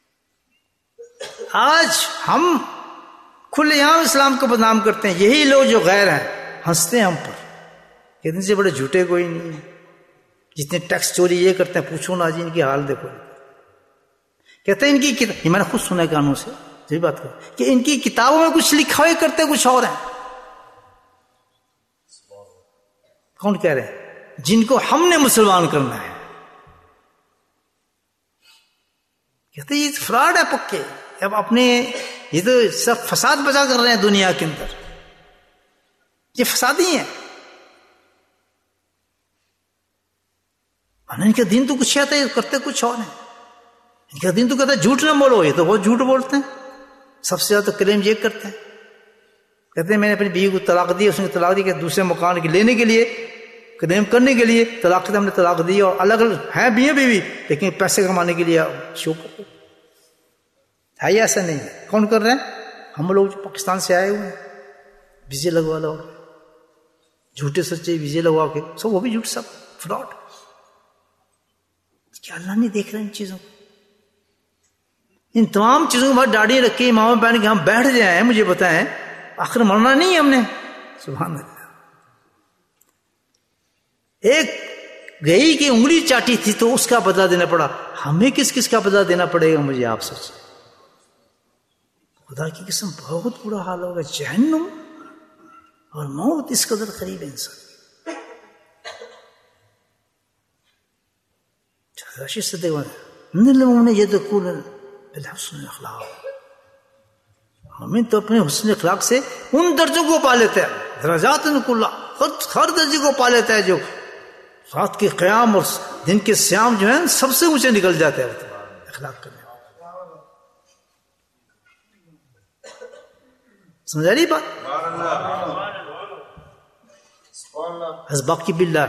آج ہم کھلے عام اسلام کو بدنام کرتے ہیں. یہی لوگ جو غیر ہیں ہنستے ہیں ہم پر، کہتے ہیں سے بڑے جھوٹے کوئی نہیں ہے. جتنے ٹیکس چوری یہ کرتے ہیں، پوچھو نا جی ان کی حال دیکھو. کہتے ہیں ان کی کتاب، یہ میں نے خود سنا ہے کانوں سے یہ بات کر کہ ان کی کتابوں میں کچھ لکھا ہوئے کرتے کچھ اور ہیں. کون کہہ رہے ہیں؟ جن کو ہم نے مسلمان کرنا ہے. کہتے ہیں یہ فراڈ ہے پکے. اب اپنے یہ تو سب فساد بچا کر رہے ہیں دنیا کے اندر، یہ فسادی ہیں. ان کا دین تو کچھ آتا ہے، کرتے کچھ اور ہیں. ان کا دین تو کہتا ہے جھوٹ نہ بولو، یہ تو بہت جھوٹ بولتے ہیں. سب سے زیادہ کلیم یہ کرتے ہیں، کہتے ہیں میں نے اپنی بیوی کو طلاق دی، اس نے طلاق دی کہ دوسرے مکان کے لینے کے لیے، کلیم کرنے کے لیے طلاق ہم نے طلاق دی. اور الگ الگ ہیں بھی بیوی، لیکن پیسے کمانے کے لیے شو کرتے ہے. ایسا نہیں ہے. کون کر رہے ہیں؟ ہم لوگ جو پاکستان سے آئے ہوئے ہیں، ویزے لگوا لو، جھوٹے سچے ویزے لگوا کے سب، وہ بھی جھوٹ، سب فراڈ. کیا اللہ نہیں دیکھ رہے ان چیزوں کو؟ ان تمام چیزوں کو بعد داڑھی رکھ کے امام پہن کے ہم بیٹھ جائیں، مجھے بتائیں آخر مرنا نہیں ہے ہم نے؟ سبحان اللہ. ایک گئی کی انگلی چاٹی تھی تو اس کا بدلہ دینا پڑا. ہمیں کس کس کا بدلہ دینا پڑے گا؟ مجھے آپ سوچیں. خدا کی قسم بہت برا حال ہوگا. جہنم اور موت اس قدر قریب ہے انسان. راشد سے دیکھو نے یہ تو کول بالحسن اخلاق. ہمیں تو اپنے حسن اخلاق سے ان درجوں کو پا لیتے ہیں، درجات کلا، ہر درجے کو پا لیتا ہے. جو رات کے قیام اور دن کے سیام جو ہیں سب سے اونچے نکل جاتے ہیں اخلاق کرنے والا. سمجھا رہی بات؟ ازباقی باللہ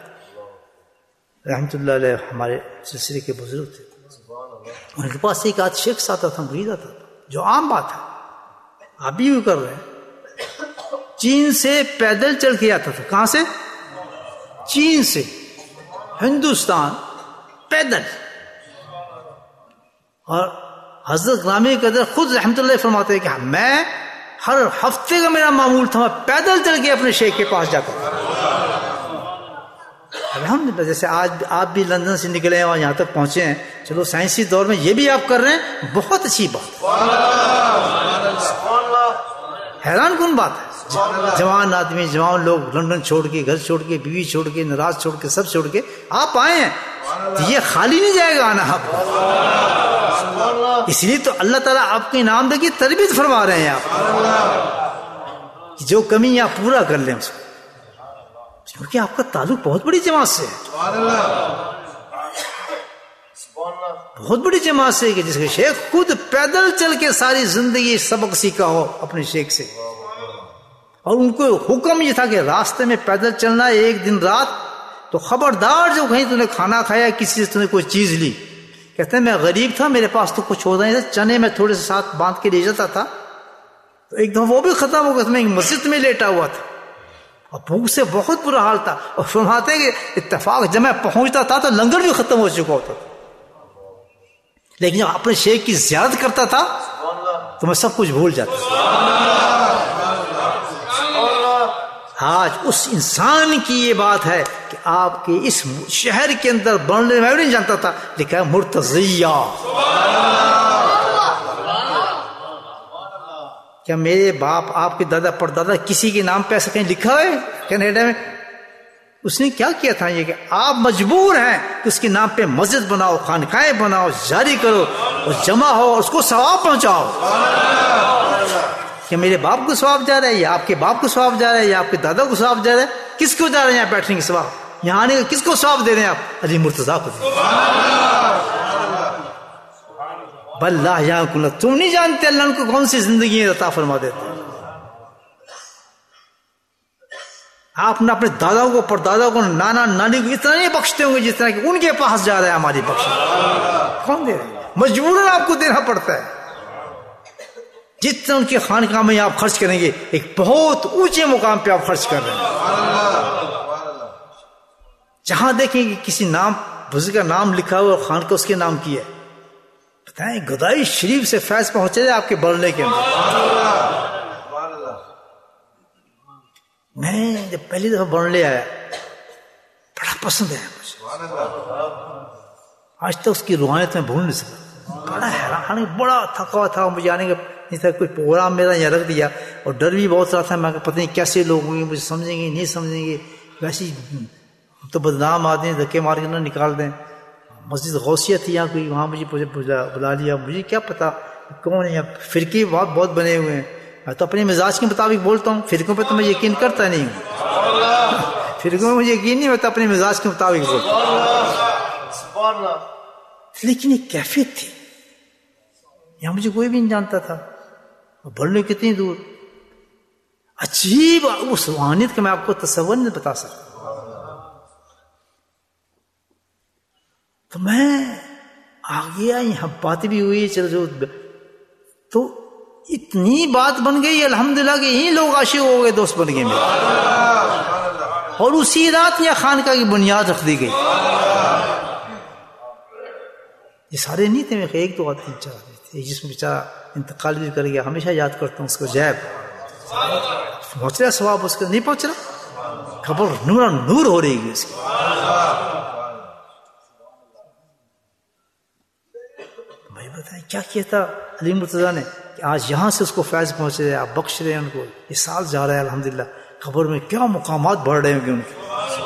رحمۃ اللہ علیہ ہمارے سلسلے کے بزرگ تھے. ان کے پاس ایک آدھ شیخ آتا تھا، مرید آتا تھا، جو عام بات ہے آپ بھی یوں کر رہے ہیں. چین سے پیدل چل کے آتا تھا. کہاں سے؟ چین سے ہندوستان پیدل. اور حضرت غلامی قدر خود رحمۃ اللہ فرماتے ہیں کہ میں ہر ہفتے کا میرا معمول تھا، میں پیدل چل کے اپنے شیخ کے پاس جاتا تھا. الحمدللہ جیسے آج آپ بھی لندن سے نکلے ہیں اور یہاں تک پہنچے ہیں، چلو سائنسی دور میں یہ بھی آپ کر رہے ہیں، بہت اچھی بات ہے، حیران کن بات ہے. جوان آدمی، جوان لوگ لندن چھوڑ کے، گھر چھوڑ کے، بیوی چھوڑ کے، نراز چھوڑ کے، سب چھوڑ کے آپ آئے ہیں، یہ خالی نہیں جائے گا آنا آپ. اس لیے تو اللہ تعالیٰ آپ کے انعام دے کی تربیت فرما رہے ہیں آپ، جو کمی آپ پورا کر لیں اس کو، کیونکہ آپ کا تعلق بہت بڑی جماعت سے ہے، بہت بڑی جماعت سے، کہ جس کے شیخ خود پیدل چل کے ساری زندگی سبق سیکھا ہو اپنے شیخ سے. اور ان کو حکم یہ تھا کہ راستے میں پیدل چلنا ہے ایک دن رات، تو خبردار جو کہیں تو نے کھانا کھایا، کسی سے تو نے کوئی چیز لی. کہتے ہیں میں غریب تھا، میرے پاس تو کچھ ہوتا نہیں تھا، چنے میں تھوڑے سے ساتھ باندھ کے لے جاتا تھا، تو ایک دفعہ وہ بھی ختم ہو گیا، میں مسجد میں لیٹا ہوا تھا اور بھوک سے بہت برا حال تھا. اور فرماتے ہیں کہ اتفاق جب میں پہنچتا تھا تو لنگر بھی ختم ہو چکا ہوتا تھا، لیکن جب اپنے شیخ کی زیارت کرتا تھا تو میں سب کچھ بھول جاتا تھا. آج اس انسان کی یہ بات ہے کہ آپ کے اس شہر کے اندر بننے میں نہیں جانتا تھا، لکھا ہے مرتضیہ. کیا میرے باپ، آپ کے دادا پردادا کسی کے نام پہ ایسا کہیں لکھا ہے کینیڈا میں؟ اس نے کیا کیا تھا یہ کہ آپ مجبور ہیں کہ اس کے نام پہ مسجد بناؤ، خانقاہیں بناؤ، جاری کرو اور جمع ہو اور اس کو ثواب پہنچاؤ. کہ میرے باپ کو ثواب جا رہا ہے، یا آپ کے باپ کو ثواب جا رہا ہے، یا آپ کے دادا کو ثواب جا رہا ہے؟ کس کو جا رہے ہیں یہاں بیٹھنے کے ثواب؟ یہاں آنے کا کس کو ثواب دے رہے ہیں آپ؟ علی مرتضیٰ کو. باللہ یہاں کل تم نہیں جانتے اللہ ان کو کون سی زندگی عطا فرما دیتے. آپ نے اپنے دادا کو، پردادا کو، نانا نانی کو اتنا نہیں بخشتے ہوں گے جتنا کہ ان کے پاس جا رہا ہے ہماری بخش. کون دے رہے ہیں؟ مجبوراً آپ کو دینا پڑتا ہے. جتنا ان کے خانقاہ میں آپ خرچ کریں گے، ایک بہت اونچے مقام پہ آپ خرچ کر رہے ہیں. جہاں دیکھیں کہ کسی نام بزرگ کا نام لکھا ہوا اور خانقاہ اس کے نام کی ہے، بتائیں گدائی شریف سے فیض پہنچے جائے آپ کے برلے کے اندر. میں جب پہلی دفعہ برلے آیا بڑا پسند ہے مجھے، آج تک اس کی روحانیت میں بھول نہیں سکتا. بڑا حیران، بڑا تھکا ہوا تھا مجھے آنے کا، نہیں تھا کوئی پروگرام میرا یہاں رکھ دیا، اور ڈر بھی بہت رہا تھا، میں پتہ نہیں کیسے لوگ ہوں گے، مجھے سمجھیں گے نہیں سمجھیں گے، ویسی تو بدنام آدمی دھکے مار کے نہ نکال دیں. مسجد غوثیہ تھی یہاں کوئی، وہاں مجھے بلا لیا، مجھے کیا پتا کون ہے. فرقے بہت بہت بنے ہوئے ہیں، میں تو اپنے مزاج کے مطابق بولتا ہوں، فرقوں پہ تو میں یقین کرتا نہیں ہوں، فرقوں میں مجھے یقین نہیں، میں تو اپنے مزاج کے مطابق بولتا ہوں. لیکن ایک کیفیت تھی یہاں، مجھے کوئی بھی نہیں جانتا تھا، بڑھنے کتنی دور، عجیب اس روحانیت کا میں آپ کو تصور نہیں بتا سکتا. تو میں آ گیا، یہاں بات بھی ہوئی، چلو جو تو اتنی بات بن گئی الحمدللہ کہ یہی لوگ عاشق ہو گئے، دوست بن گئے میرے، اور اسی رات یہاں خانقاہ کی بنیاد رکھ دی گئی. یہ سارے نہیں تھے، ایک دو آدمی تین چار تھے، جس میں بیچارہ انتقال بھی کر گیا، ہمیشہ یاد کرتا ہوں اس کو. جیب پہنچ رہا ثواب اس کا، نہیں پہنچ رہا، خبر نور نور ہو رہی ہے اس کی. بھائی بتائیں کیا کیا تھا علی مرتضیٰ نے کہ آج یہاں سے اس کو فیض پہنچ رہے ہیں، آپ بخش رہے ہیں ان کو، یہ سال جا رہا ہے الحمدللہ، خبر میں کیا مقامات بڑھ رہے ہوں گے ان کے.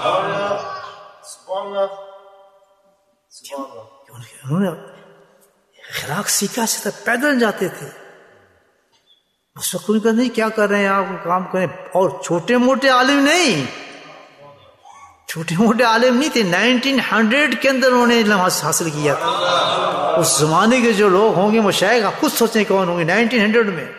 انہوں نے خراق سیکھا سے تھا، پیدل جاتے تھے. اس وقت ان کا نہیں کیا کر رہے ہیں آپ کام کریں، اور چھوٹے موٹے عالم نہیں، چھوٹے موٹے عالم نہیں تھے، نائنٹین ہنڈریڈ کے اندر انہوں نے علم حاصل کیا تھا. اس زمانے کے جو لوگ ہوں گے وہ شاید آپ خود سوچیں کون ہوں گے. نائنٹین ہنڈریڈ میں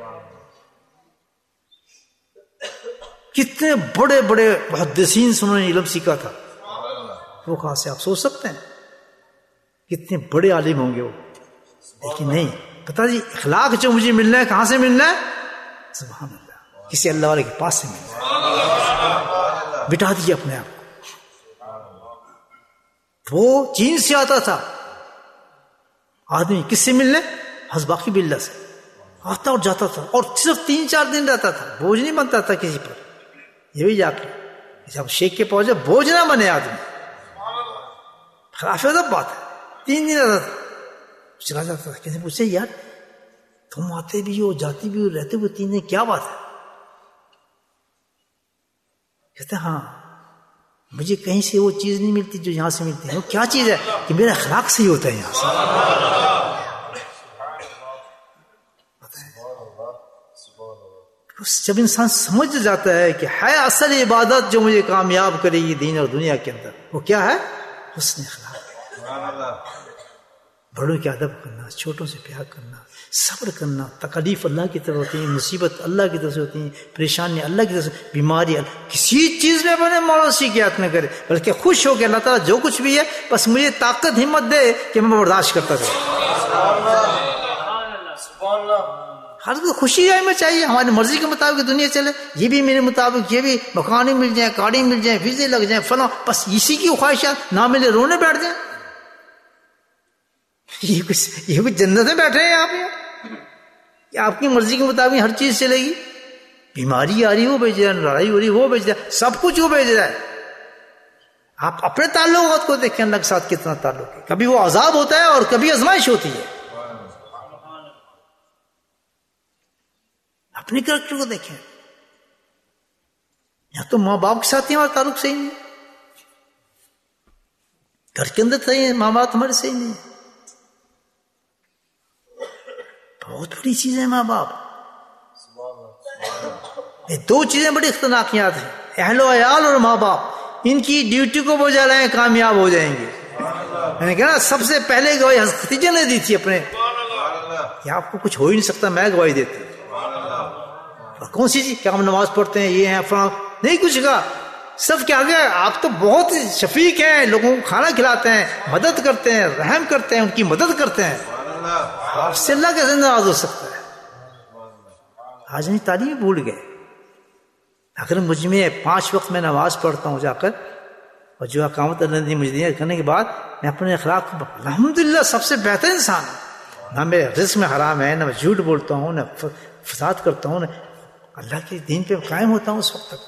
کتنے بڑے بڑے محدثین سے انہوں نے علم سیکھا تھا. وہ کہاں سے آپ سوچ سکتے ہیں کتنے بڑے عالم ہوں گے وہ. لیکن نہیں پتا جی اخلاق جو مجھے ملنا ہے کہاں سے ملنا ہے؟ سبحان اللہ، کسی اللہ والے کے پاس سے ملنا ہے. بٹا دیجیے اپنے آپ کو. وہ چین سے آتا تھا آدمی، کس سے ملنے؟ حزباقی باللہ سے آتا اور جاتا تھا، اور صرف تین چار دن رہتا تھا. بوجھ نہیں بنتا تھا کسی پر. یہ بھی جا کے جب شیخ کے پہنچے بوجھ نہ بنے آدمی. خلاف ادب بات ہے. تین دن رہتا تھا چلا جاتا تھا. کسی پوچھے یار تم آتے بھی ہو جاتے بھی ہو رہتے ہوئے تین دن کیا بات ہے؟ کہتے ہاں مجھے کہیں سے وہ چیز نہیں ملتی جو یہاں سے ملتی ہے. وہ کیا چیز ہے؟ کہ میرا اخلاق صحیح ہوتا ہے یہاں سے. جب انسان سمجھ جاتا ہے کہ ہے اصل عبادت جو مجھے کامیاب کرے گی دین اور دنیا کے اندر، وہ کیا ہے؟ حسن اخلاق. بڑوں کے ادب کرنا، چھوٹوں سے پیار کرنا، صبر کرنا. تکلیف اللہ کی طرف ہوتی ہیں، مصیبت اللہ کی طرف سے ہوتی ہیں، پریشانی اللہ کی طرف سے، بیماری. کسی چیز میں اپنے مولا سے شکایت نہ کرے، بلکہ خوش ہو کے اللہ تعالیٰ جو کچھ بھی ہے بس مجھے طاقت ہمت دے کہ میں برداشت کرتا رہوں. ہر کو خوشی آئے میں چاہیے، ہماری مرضی کے مطابق دنیا چلے. یہ بھی میرے مطابق، یہ بھی مکان مل جائیں، گاڑی مل جائیں، ویزے لگ جائیں، فلاں، بس اسی کی خواہشات نہ ملے رونے بیٹھ جائیں. یہ کچھ یہ کچھ جنت میں بیٹھے ہیں آپ کہ آپ کی مرضی کے مطابق ہر چیز چلے گی. بیماری آ رہی وہ بھیج رہا ہے، لڑائی ہو رہی وہ بھیج رہا ہے، سب کچھ وہ بھیج رہا ہے. آپ اپنے تعلقات کو دیکھیں اللہ کے ساتھ کتنا تعلق ہے. کبھی وہ عذاب ہوتا ہے اور کبھی آزمائش ہوتی ہے. اپنے کریکٹر کو دیکھیں. یا تو ماں باپ کے ساتھ ہی ہمارا تعلق صحیح نہیں، گھر کے اندر صحیح ہے، ماں باپ ہمارے صحیح نہیں. بہت بڑی چیز ہے ماں باپ. یہ دو چیزیں بڑی اختناقیات ہیں، اہل و عیال اور ماں باپ. ان کی ڈیوٹی کو بجا لائیں کامیاب ہو جائیں گے. میں نے کہا سب سے پہلے گواہی حضرت خدیجہ نے دی تھی اپنے کہ آپ کو کچھ ہو ہی نہیں سکتا، میں گواہی دیتی. کون سی چیز؟ کیا ہم نماز پڑھتے ہیں، یہ ہیں فلاں، نہیں کچھ کہا. سب کیا گیا آپ تو بہت شفیق ہیں، لوگوں کو کھانا کھلاتے ہیں، مدد کرتے ہیں، رحم کرتے ہیں، ان کی مدد کرتے ہیں. آپ سے اللہ کیسے ناراض ہو سکتا ہے؟ آج نہیں تعلیم بھول گئے. اگر مجھ میں پانچ وقت میں نماز پڑھتا ہوں جا کر، اور جو اقامت اللہ نے مجھے دیا کرنے کے بعد میں اپنے اخلاق کو الحمدللہ سب سے بہتر انسان ہوں. نہ میرے رزق میں حرام ہے، نہ میں جھوٹ بولتا ہوں، نہ فساد کرتا ہوں، نہ اللہ کے دین پہ قائم ہوتا ہوں اس وقت تک.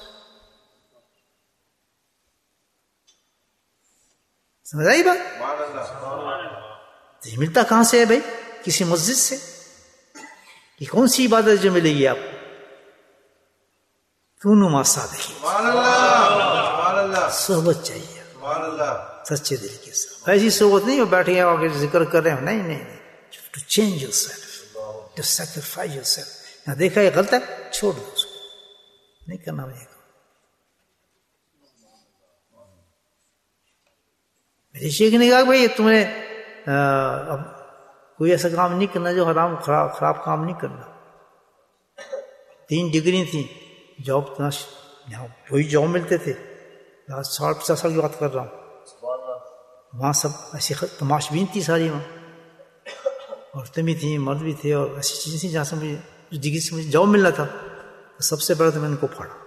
سمجھ آئی بات؟ یہ ملتا کہاں سے ہے بھائی؟ کسی مسجد سے. یہ کون سی عبادت جو ملے گی آپ کو؟ کونوا مع الصادقین، صحبت چاہیے سچے دل کے ساتھ. ایسی صحبت نہیں ہو بیٹھے آگے ذکر کر رہے ہیں، نہیں نہیں نہیں. To change yourself, to sacrifice yourself. نہ دیکھا یہ غلط ہے چھوڑ دو اس کو، نہیں کرنا مجھے. میرے شیخ نے کہا بھائی تم نے اب کوئی ایسا کام نہیں کرنا جو حرام خراب خراب کام نہیں کرنا. تین ڈگری تھیں، جاب یہاں وہی جاب ملتے تھے. ساٹھ پچاس سال کی بات کر رہا ہوں. وہاں سب ایسی تماش بین تھی ساری، وہاں عورتیں بھی تھیں، مرد بھی تھے، اور ایسی چیزیں تھیں جہاں سے مجھے اس ڈگری سے مجھے جاب ملنا تھا. تو سب سے پہلے تو میں ان کو پھاڑا.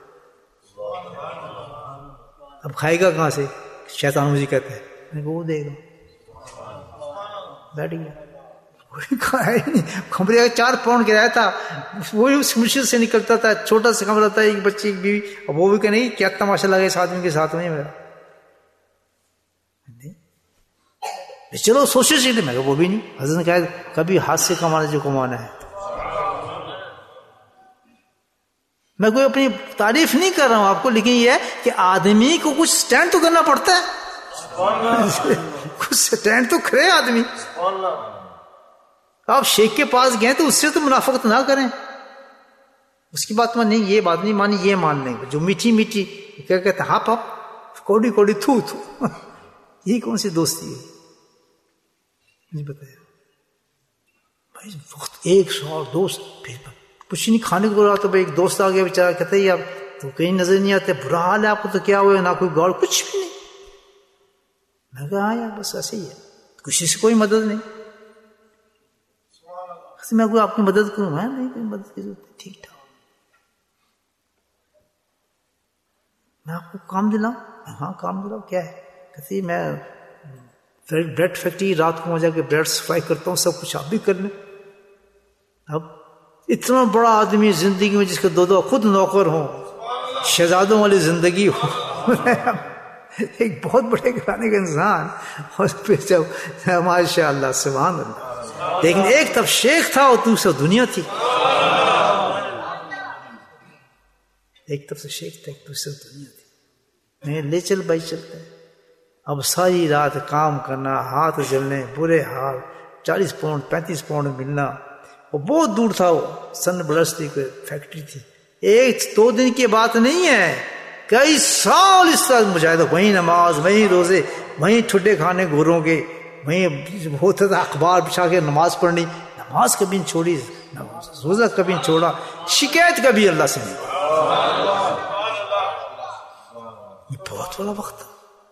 اب کھائے گا کہاں سے؟ شیطان مجھے کہتے ہیں. میں وہ دے گا، بیٹھ گیا. کوئی کھایا ہی نہیں. کمرے کا چار پاؤنڈ کرایہ تھا، وہی اس مشکل سے نکلتا تھا. چھوٹا سا کمرہ تھا، ایک بچے ایک بیوی. اب وہ بھی کہ نہیں کیا تماشا لگا اس آدمی کے ساتھ میں میرا. چلو سوشل سیٹی میں وہ بھی نہیں. حضرت نے کہا کبھی ہاتھ سے کمانا جو کمانا ہے. میں کوئی اپنی تعریف نہیں کر رہا ہوں آپ کو، لیکن یہ ہے کہ آدمی کو کچھ سٹینڈ تو کرنا پڑتا ہے. کچھ سٹینڈ تو کرے آدمی. آپ شیخ کے پاس گئے تو اس سے تو منافقت نہ کریں. اس کی بات مان نہیں، یہ بات نہیں مانی، یہ مان لیں. جو میٹھی میٹھی کیا کہتے ہیں ہاپ ہاپ کوڑی کوڑی تھو تھو یہ کون سی دوستی ہے مجھے بتایا بھائی. وقت ایک سال دو سال پھر کچھ نہیں کھانے کو رہا تو بھائی ایک دوست آ گیا بیچارہ کہتے ہی آپ تو کہیں نظر نہیں آتے, برا حال ہے آپ کو تو کیا ہوا, نہ کوئی گاڑ کچھ بھی نہیں. میں کہا ہاں یار بس ایسے ہی ہے, کسی سے کوئی مدد نہیں. میں کوئی آپ کی مدد کروں, میں نہیں کوئی مدد کی ضرورت, ٹھیک ٹھاک. میں آپ کو کام دلاؤں, ہاں کام دلاؤ, کیا ہے, کہتے میں بریڈ فیکٹری رات کو جا کے بریڈ فرائی کرتا ہوں, سب کچھ آپ بھی کر لیں. اب اتنا بڑا آدمی زندگی میں جس کے دو دو خود نوکر ہوں, شہزادوں والی زندگی ہو, ایک بہت بڑے گھرانے کا انسان, اور پھر جب ماشاء اللہ سبحان اللہ, لیکن ایک طرف شیخ تھا اور دوسرا دنیا تھی. ایک طرف سے شیخ تھا, ایک دوسرا دنیا تھی. میں لے چل بھائی چلتا ہے. اب ساری رات کام کرنا, ہاتھ جلنے, برے حال, چالیس پاؤنڈ پینتیس پاؤنڈ ملنا. وہ بہت دور تھا, وہ سن برستی کوئی فیکٹری تھی. ایک دو دن کی بات نہیں ہے, کئی سال اس طرح مجاہدہ, وہیں نماز, وہیں روزے, وہیں ٹھڈے کھانے گوروں کے, وہیں ہوتا تھا اخبار بچھا کے نماز پڑھنی. نماز کبھی نہیں چھوڑی, روزہ کبھی نہیں چھوڑا, شکایت کبھی اللہ سے نہیں. یہ بہت بڑا وقت تھا.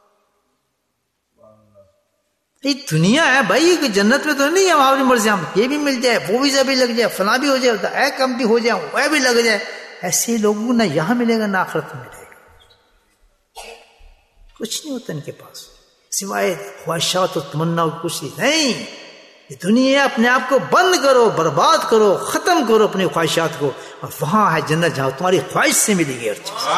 یہ دنیا ہے بھائی, کہ جنت میں تو نہیں ہے ہماری مرضی, ہم یہ بھی مل جائے, وہ ویزا بھی لگ جائے, فلاں بھی ہو جائے, اے کم بھی ہو جائے, وہ بھی لگ جائے. ایسے لوگوں نہ یہاں ملے گا نہ آخرت میں ملے گا. کچھ نہیں ہوتا ان کے پاس سوائے خواہشات و تمنا, کچھ نہیں. یہ دنیا اپنے آپ کو بند کرو, برباد کرو, ختم کرو اپنی خواہشات کو, اور وہاں ہے جنت جہاں تمہاری خواہش سے ملے گی ہر چیز.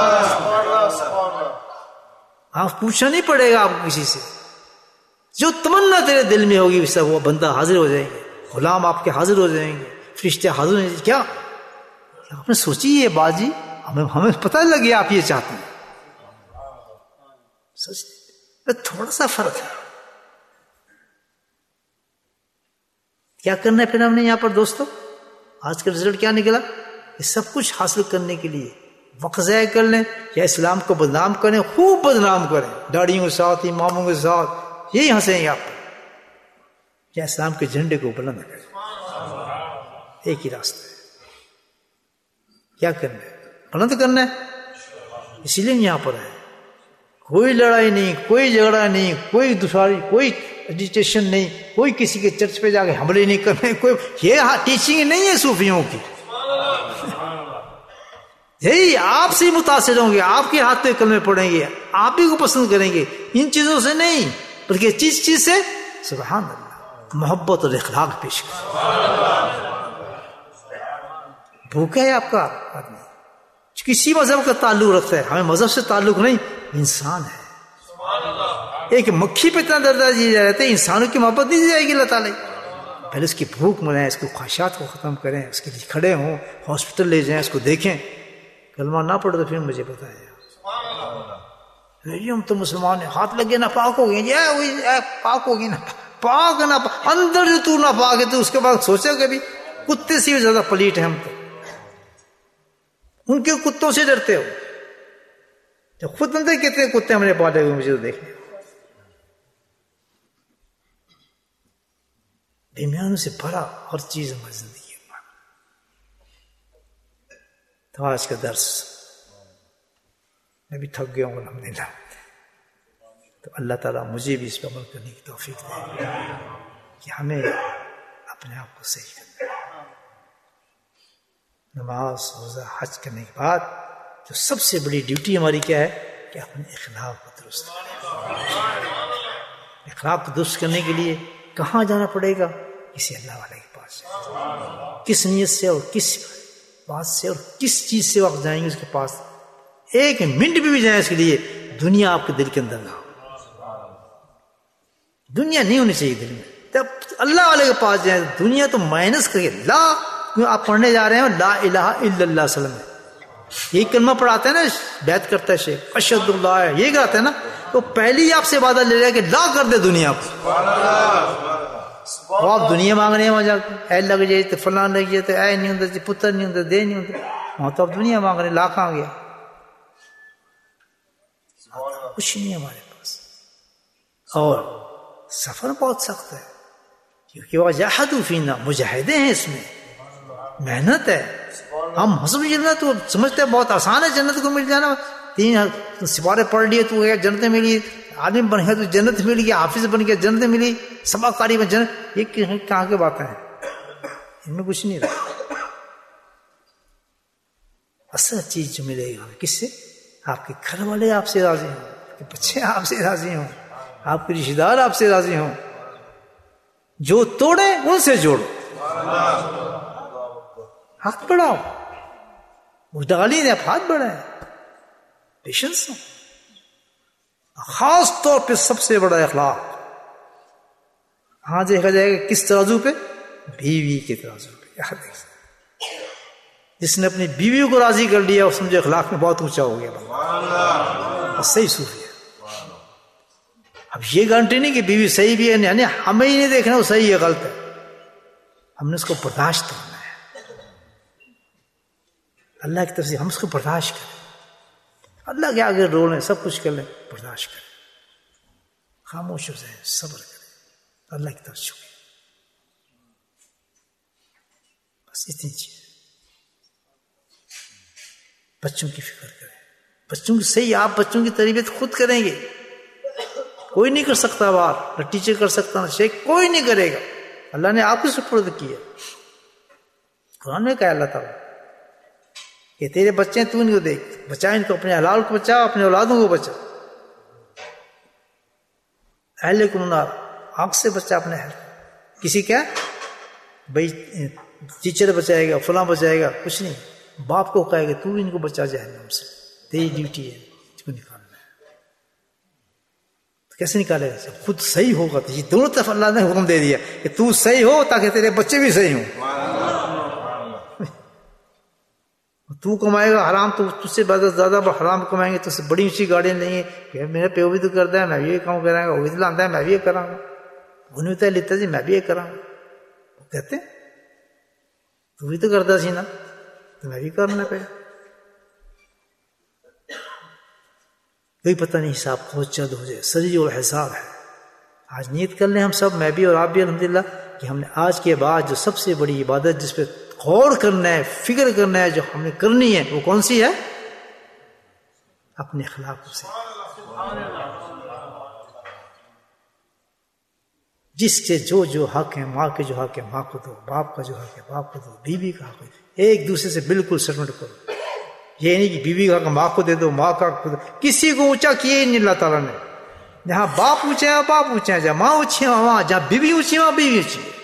آپ پوچھنا نہیں پڑے گا آپ کو کسی سے, جو تمنا تیرے دل میں ہوگی سب وہ بندہ حاضر ہو جائیں گے, غلام آپ کے حاضر ہو جائیں گے, فرشتے حاضر ہو جائیں گے. کیا آپ نے سوچی یہ بات جی, ہمیں ہمیں پتہ لگ گیا آپ یہ چاہتے ہیں. سوچ تھوڑا سا فرق ہے. کیا کرنا ہے پھر ہم نے یہاں پر دوستوں, آج کا رزلٹ کیا نکلا؟ یہ سب کچھ حاصل کرنے کے لیے وقت ضائع کر لیں, یا اسلام کو بدنام کریں, خوب بدنام کریں, داڑھیوں کے ساتھ, اماموں کے ساتھ, یہی ہنسیں گے آپ پر, یا اسلام کے جھنڈے کو بلند کریں. ایک ہی راستہ ہے. کیا کرنا ہے؟ بلند کرنا ہے. اسی لیے یہاں پر ہے. کوئی لڑائی نہیں, کوئی جھگڑا نہیں, کوئی دشواری, کوئی ایجیٹیشن نہیں, کوئی کسی کے چرچ پہ جا کے حملے نہیں کرنے. کوئی یہ ٹیچنگ نہیں ہے صوفیوں کی. یہی آپ سے متاثر ہوں گے, آپ کے ہاتھ پہ کلمے پڑیں گے, آپ ہی کو پسند کریں گے. ان چیزوں سے نہیں, بلکہ چیز چیز سے سبحان اللہ محبت اور اخلاق پیش کریں. بھوکا ہے آپ کا آدمی, کسی مذہب کا تعلق رکھتا ہے, ہمیں مذہب سے تعلق نہیں, انسان ہے. ایک مکھی پہ اتنا درجہ دیا جاتا ہے, انسانوں کی محبت نہیں دی جائے گی اللہ تعالیٰ. پہلے اس کی بھوک مرائیں, اس کی خواہشات کو ختم کریں, اس کے لیے کھڑے ہوں, ہاسپٹل لے جائیں, اس کو دیکھیں. کلمہ نہ پڑھو تو پھر مجھے بتائیں ہم تو مسلمان ہیں, ہاتھ لگے نہ پاک ہو گئے, پاک ہو گئی نا پاک نہ اندر جو تو نہ پاک ہے تو اس کے بعد سوچا کبھی کتے سے بھی زیادہ پلیٹ ہے ہم تو. ان کے کتوں سے ڈرتے ہو, جب خود اندر کہتے ہیں کتے ہم نے پالے ہوئے, مجھے تو دیکھیں. بیمانوں سے بھرا ہر چیز ہماری زندگی ہے. تو آج کا درس میں بھی تھک گیا ہوں الحمدللہ, تو اللہ تعالیٰ مجھے بھی اس پہ عمل کرنے کی توفیق دے کہ ہمیں اپنے آپ کو صحیح کرنا ہے. نماز, روزہ, حج کرنے کے بعد جو سب سے بڑی ڈیوٹی ہماری کیا ہے کہ اپنے اخلاق کو درست کریں. اخلاق کو درست کرنے کے لیے کہاں جانا پڑے گا؟ کسی اللہ والے کے پاس. کس نیت سے اور کس بات سے اور کس چیز سے آپ جائیں گے اس کے پاس؟ ایک منٹ بھی بھی جائیں اس کے لیے دنیا آپ کے دل کے اندر نہ ہو. دنیا نہیں ہونی چاہیے دل میں. جب اللہ والے کے پاس جائیں دنیا تو مائنس کریے. لا آپ پڑھنے جا رہے ہیں لا الہ الا اللہ وسلم, یہی کلمہ پڑھاتے ہیں نا, بیعت کرتا ہے شیخ اشہد اللہ, یہ کراتے ہیں نا, تو پہلی آپ سے وعدہ لے رہا ہے کہ لا کر دے دنیا کو. آپ دنیا مانگ رہے ہیں وہاں جا کے, اے لگ جائے تو فلاں لگ جائے تو اے نہیں ہوتا, پتر نہیں ہوتا, دے نہیں ہوتا, وہاں تو آپ دنیا مانگ رہے ہیں. لا کہاں گیا؟ کچھ نہیں ہمارے پاس. اور سفر بہت سخت ہے کیونکہ وجاہدوا فینا، مجاہدے ہیں اس میں، محنت ہے. ہم حسب جنت تو سمجھتے ہیں بہت آسان ہے جنت کو مل جانا، تین سپارے پڑھ لیے تو جنت ملی، عالم بن گیا تو جنت مل گیا، حافظ بن گیا جنت ملی، سبا قاری میں جنت. یہ کہاں کی باتیں ہیں؟ ان میں کچھ نہیں رہا. اصل چیز جو ملے گا کس سے؟ آپ کے گھر والے آپ سے راضی ہوں، آپ کے بچے آپ سے راضی ہوں، آپ کے رشتے دار آپ سے راضی ہوں. جو توڑے ان سے جوڑو، ہاتھ بڑھاؤ. وہ ڈالی نے آپ ہاتھ بڑھائے. پیشنس، خاص طور پہ سب سے بڑا اخلاق. ہاں دیکھا جائے گا کس ترازو پہ؟ بیوی کے ترازو پہ. جس نے اپنی بیوی کو راضی کر لیا وہ سمجھے اخلاق میں بہت اونچا ہو گیا. اور صحیح صوفی ہے. اب یہ گارنٹی نہیں کہ بیوی صحیح بھی ہے، یعنی ہمیں ہی نہیں دیکھنا وہ صحیح ہے غلط ہے، ہم نے اس کو برداشت کرنا ہے. اللہ کی طرف سے ہم اس کو برداشت کریں. اللہ کے آگے رو لیں، سب کچھ کر لیں، برداشت کریں، خاموش ہو جائیں، صبر کریں، اللہ کی طرف جھکیں. بس اتنی چیز. بچوں کی فکر کریں. بچوں کی صحیح، آپ بچوں کی تربیت خود کریں گے. کوئی نہیں کر سکتا باہر، نہ ٹیچر کر سکتا، نہ شیخ، کوئی نہیں کرے گا. اللہ نے آپ کو سپرد کیا. قرآن میں کہا اللہ تعالیٰ کہ تیرے بچے ہیں، تو ان کو دیکھ، بچا ان کو، اپنے حلال کو بچا، اپنے اولادوں کو بچا. اہلکم النار، آگ سے بچا اپنے اہل. کسی کیا بھائی ٹیچر بچائے گا، فلاں بچائے گا، کچھ نہیں. باپ کو کہے گا تو ان کو بچا جہنم سے، تیری ڈیوٹی ہے اس کو نکالنا ہے. تو کیسے نکالے گا؟ جب خود صحیح ہوگا. تو یہ دونوں طرف اللہ نے حکم دے دیا کہ تو صحیح ہو تاکہ تیرے بچے بھی صحیح ہوں. تو کمائے گا حرام تو تجھ سے زیادہ حرام کمائیں گے، تو سے بڑی اونچی گاڑیاں لیں گے کہ میرے پیو بھی تو کرتا ہے، میں بھی یہ کام کروں گا، وہ بھی تو لاتا ہے، میں بھی یہ کراں گا، وہ نہیں ہوتا ہے لیتا جی میں بھی یہ کراں گا. وہ کہتے ہیں تو بھی تو کرتا سی نا، تو میں بھی کرنا پہ. کوئی پتہ نہیں حساب بہت جلد ہو جائے. سری اور حساب ہے. آج نیت کر لیں ہم سب، میں بھی اور آپ بھی الحمدللہ، کہ ہم نے آج کے بعد جو سب سے بڑی عبادت جس پہ غور کرنا ہے، فکر کرنا ہے، جو ہم نے کرنی ہے، وہ کون سی ہے؟ اپنے اخلاق سے. جس کے جو جو حق ہے، ماں کے جو حق ہے ماں کو دو، باپ کا جو حق ہے باپ کو دو، بیوی کا حق ہے. ایک دوسرے سے بالکل سرمٹ کرو. یہ نہیں کہ بیوی کا حق ماں کو دے دو، ماں کا حق دو. کسی کو اونچا کیا ہی نہیں اللہ تعالیٰ نے. جہاں باپ اونچے ہیں باپ اونچے ہیں، جہاں ماں اونچی ہے وہاں، جہاں بیوی اونچی ہے وہاں بیوی اونچی ہے.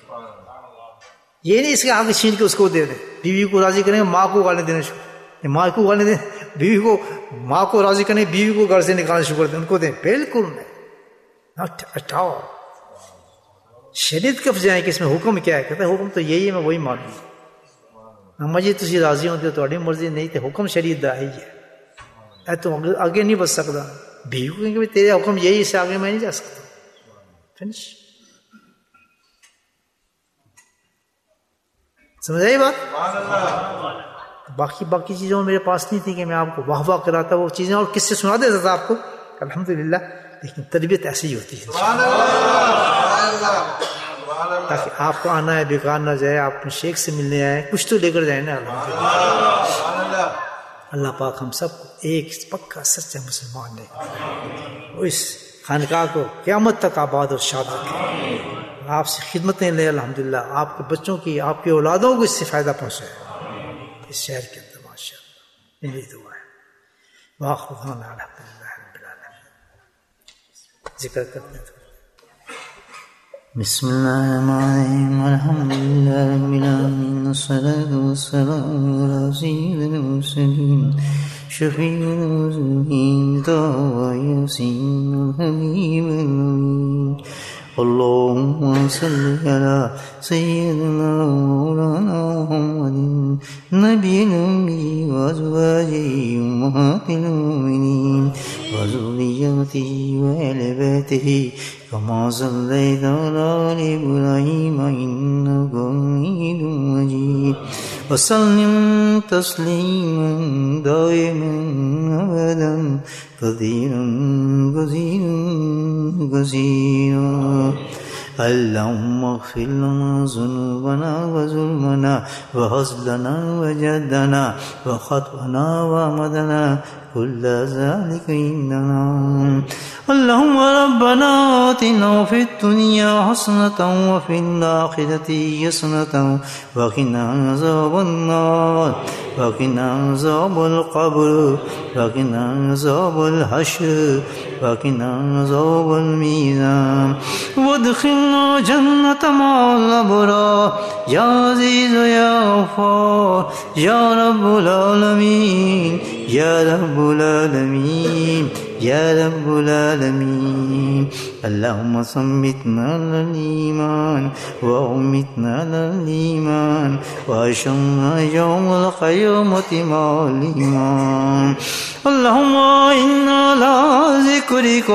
یہ نہیں اس کے حق چھین کے اس کو دے دیں. بیوی کو راضی کریں، ماں کو گالی دینا شروع، ماں کو گالی دیں، بیوی کو، ماں کو راضی کریں، بیوی کو گھر سے نکالنا شروع کر دیں، ان کو دیں. بالکل نہیں. ہٹاؤ. شریعت کب جائیں کہ اس میں حکم کیا ہے؟ کہتے ہیں حکم تو یہی ہے، میں وہی مانوں. اما جی تسی راضی ہوتے تو تھوڑی مرضی، نہیں تو حکم شریعت دا ہی ہے. اے تو آگے نہیں بچ سکتا. بیوی کو کہیں کہ تیرے حکم یہی، اس سے آگے میں نہیں جا سکتا. فنش. سمجھ آئی بات؟ باقی باقی چیزوں میرے پاس نہیں تھی کہ میں آپ کو واہ واہ کراتا، وہ چیزیں اور کس سے سنا دیتا تھا آپ کو. الحمدللہ. لیکن تربیت ایسی ہی ہوتی ہے تاکہ آپ کو آنا ہے بیکار نہ جائے. آپ اپنے شیخ سے ملنے آئے، کچھ تو لے کر جائیں نا. اللہ پاک ہم سب کو ایک پکا سچا مسلمان لے کر وہ اس خانقاہ کو قیامت تک آباد اور شاد رکھے. آپ سے خدمتیں لے الحمدللہ. آپ کے بچوں کی، آپ کی اولادوں کو اس سے فائدہ پہنچے اس شہر کے اندر. ماشاء اللہ میری دعا ہے. واخر دعوانا الحمدللہ رب العالمین. ذکر کرتے ہیں. بسم اللہ الرحمن الرحیم. الحمدللہ رب العالمین، والصلاۃ والسلام علی سید المرسلین، شفیع المذنبین، طه یاسین الحبیب الامین. اللهم صل على سيدنا مولانا محمد النبي الأمي وأزواجه أمهات المؤمنين وذريته وآل بيته كما صليت على آل إبراهيم إنك حميد مجيد. وسلم تسليما دائما أبدا كثيرا كثيرا كثيرا. اللهم اغفر لنا ذنوبنا وظلمنا وهزلنا وجدنا وخطأنا وعمدنا كل ذلك عندنا. اللهم ربنا آتنا في الدنيا حسنة وفي الآخرة حسنة وقنا عذاب النار وقنا عذاب القبر وقنا عذاب الحشر وقنا عذاب الميزان وادخلنا جنة مع الأبرار يا عزيز يا غفار يا رب العالمين يا رب العالمين يا رب العالمين. اللهم ثبتنا على الإيمان وأمتنا على الإيمان وأحشرنا يوم القيامة مع الإيمان. اللهم إنا على ذكرك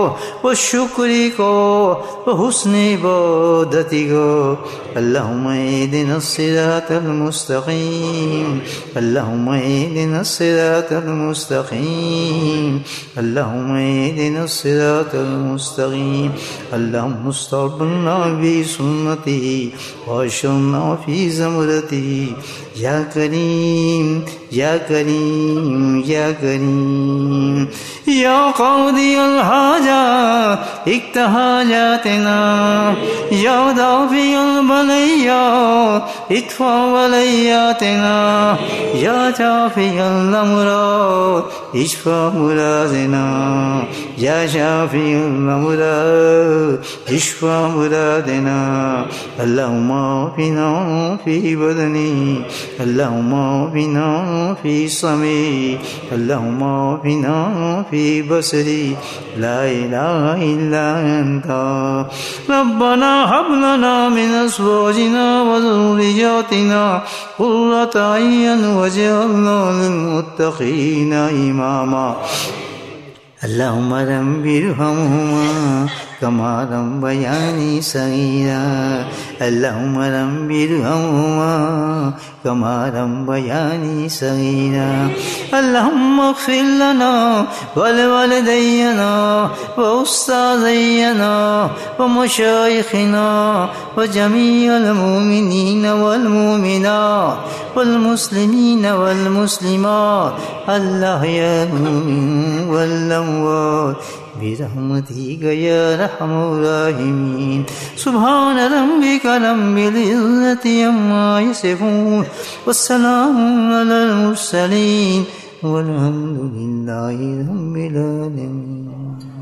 وشكرك وحسن عبادتك. اللهم اهدنا الصراط المستقيم اللهم اهدنا الصراط المستقيم اللهم اهدنا الصراط المستقيم. اللهم استقبلنا بسنته واشرنا في زمرته يا كريم يا كريم يا كريم. يا قاضي الحاجات اقض حاجاتنا يا دافع البليات ادفع بلياتنا يا شافي الأمراض اشفى مرادنا يا شافي الأمراض اشفى مرادنا. اللهم عافنا في بدني اللهم عافنا في سمعي اللهم عافنا في بصري لا إله إلا أنت. ربنا هب لنا من أزواجنا وذرياتنا قرة أعين واجعلنا للمتقين إماما. اللهم رب ارحمهما كما ربياني صغيرا اللهم رب ارحمهما كما ربياني صغيرا. اللهم اغفر لنا ولوالدينا وأستاذينا ومشايخنا وجميع المؤمنين والمؤمنات والمسلمين والمسلمات الأحياء منهم والأموات برحمتك يا أرحم الراحمين. سبحان ربك رب العزة عما يصفون والسلام على المرسلين والحمد لله رب العالمين.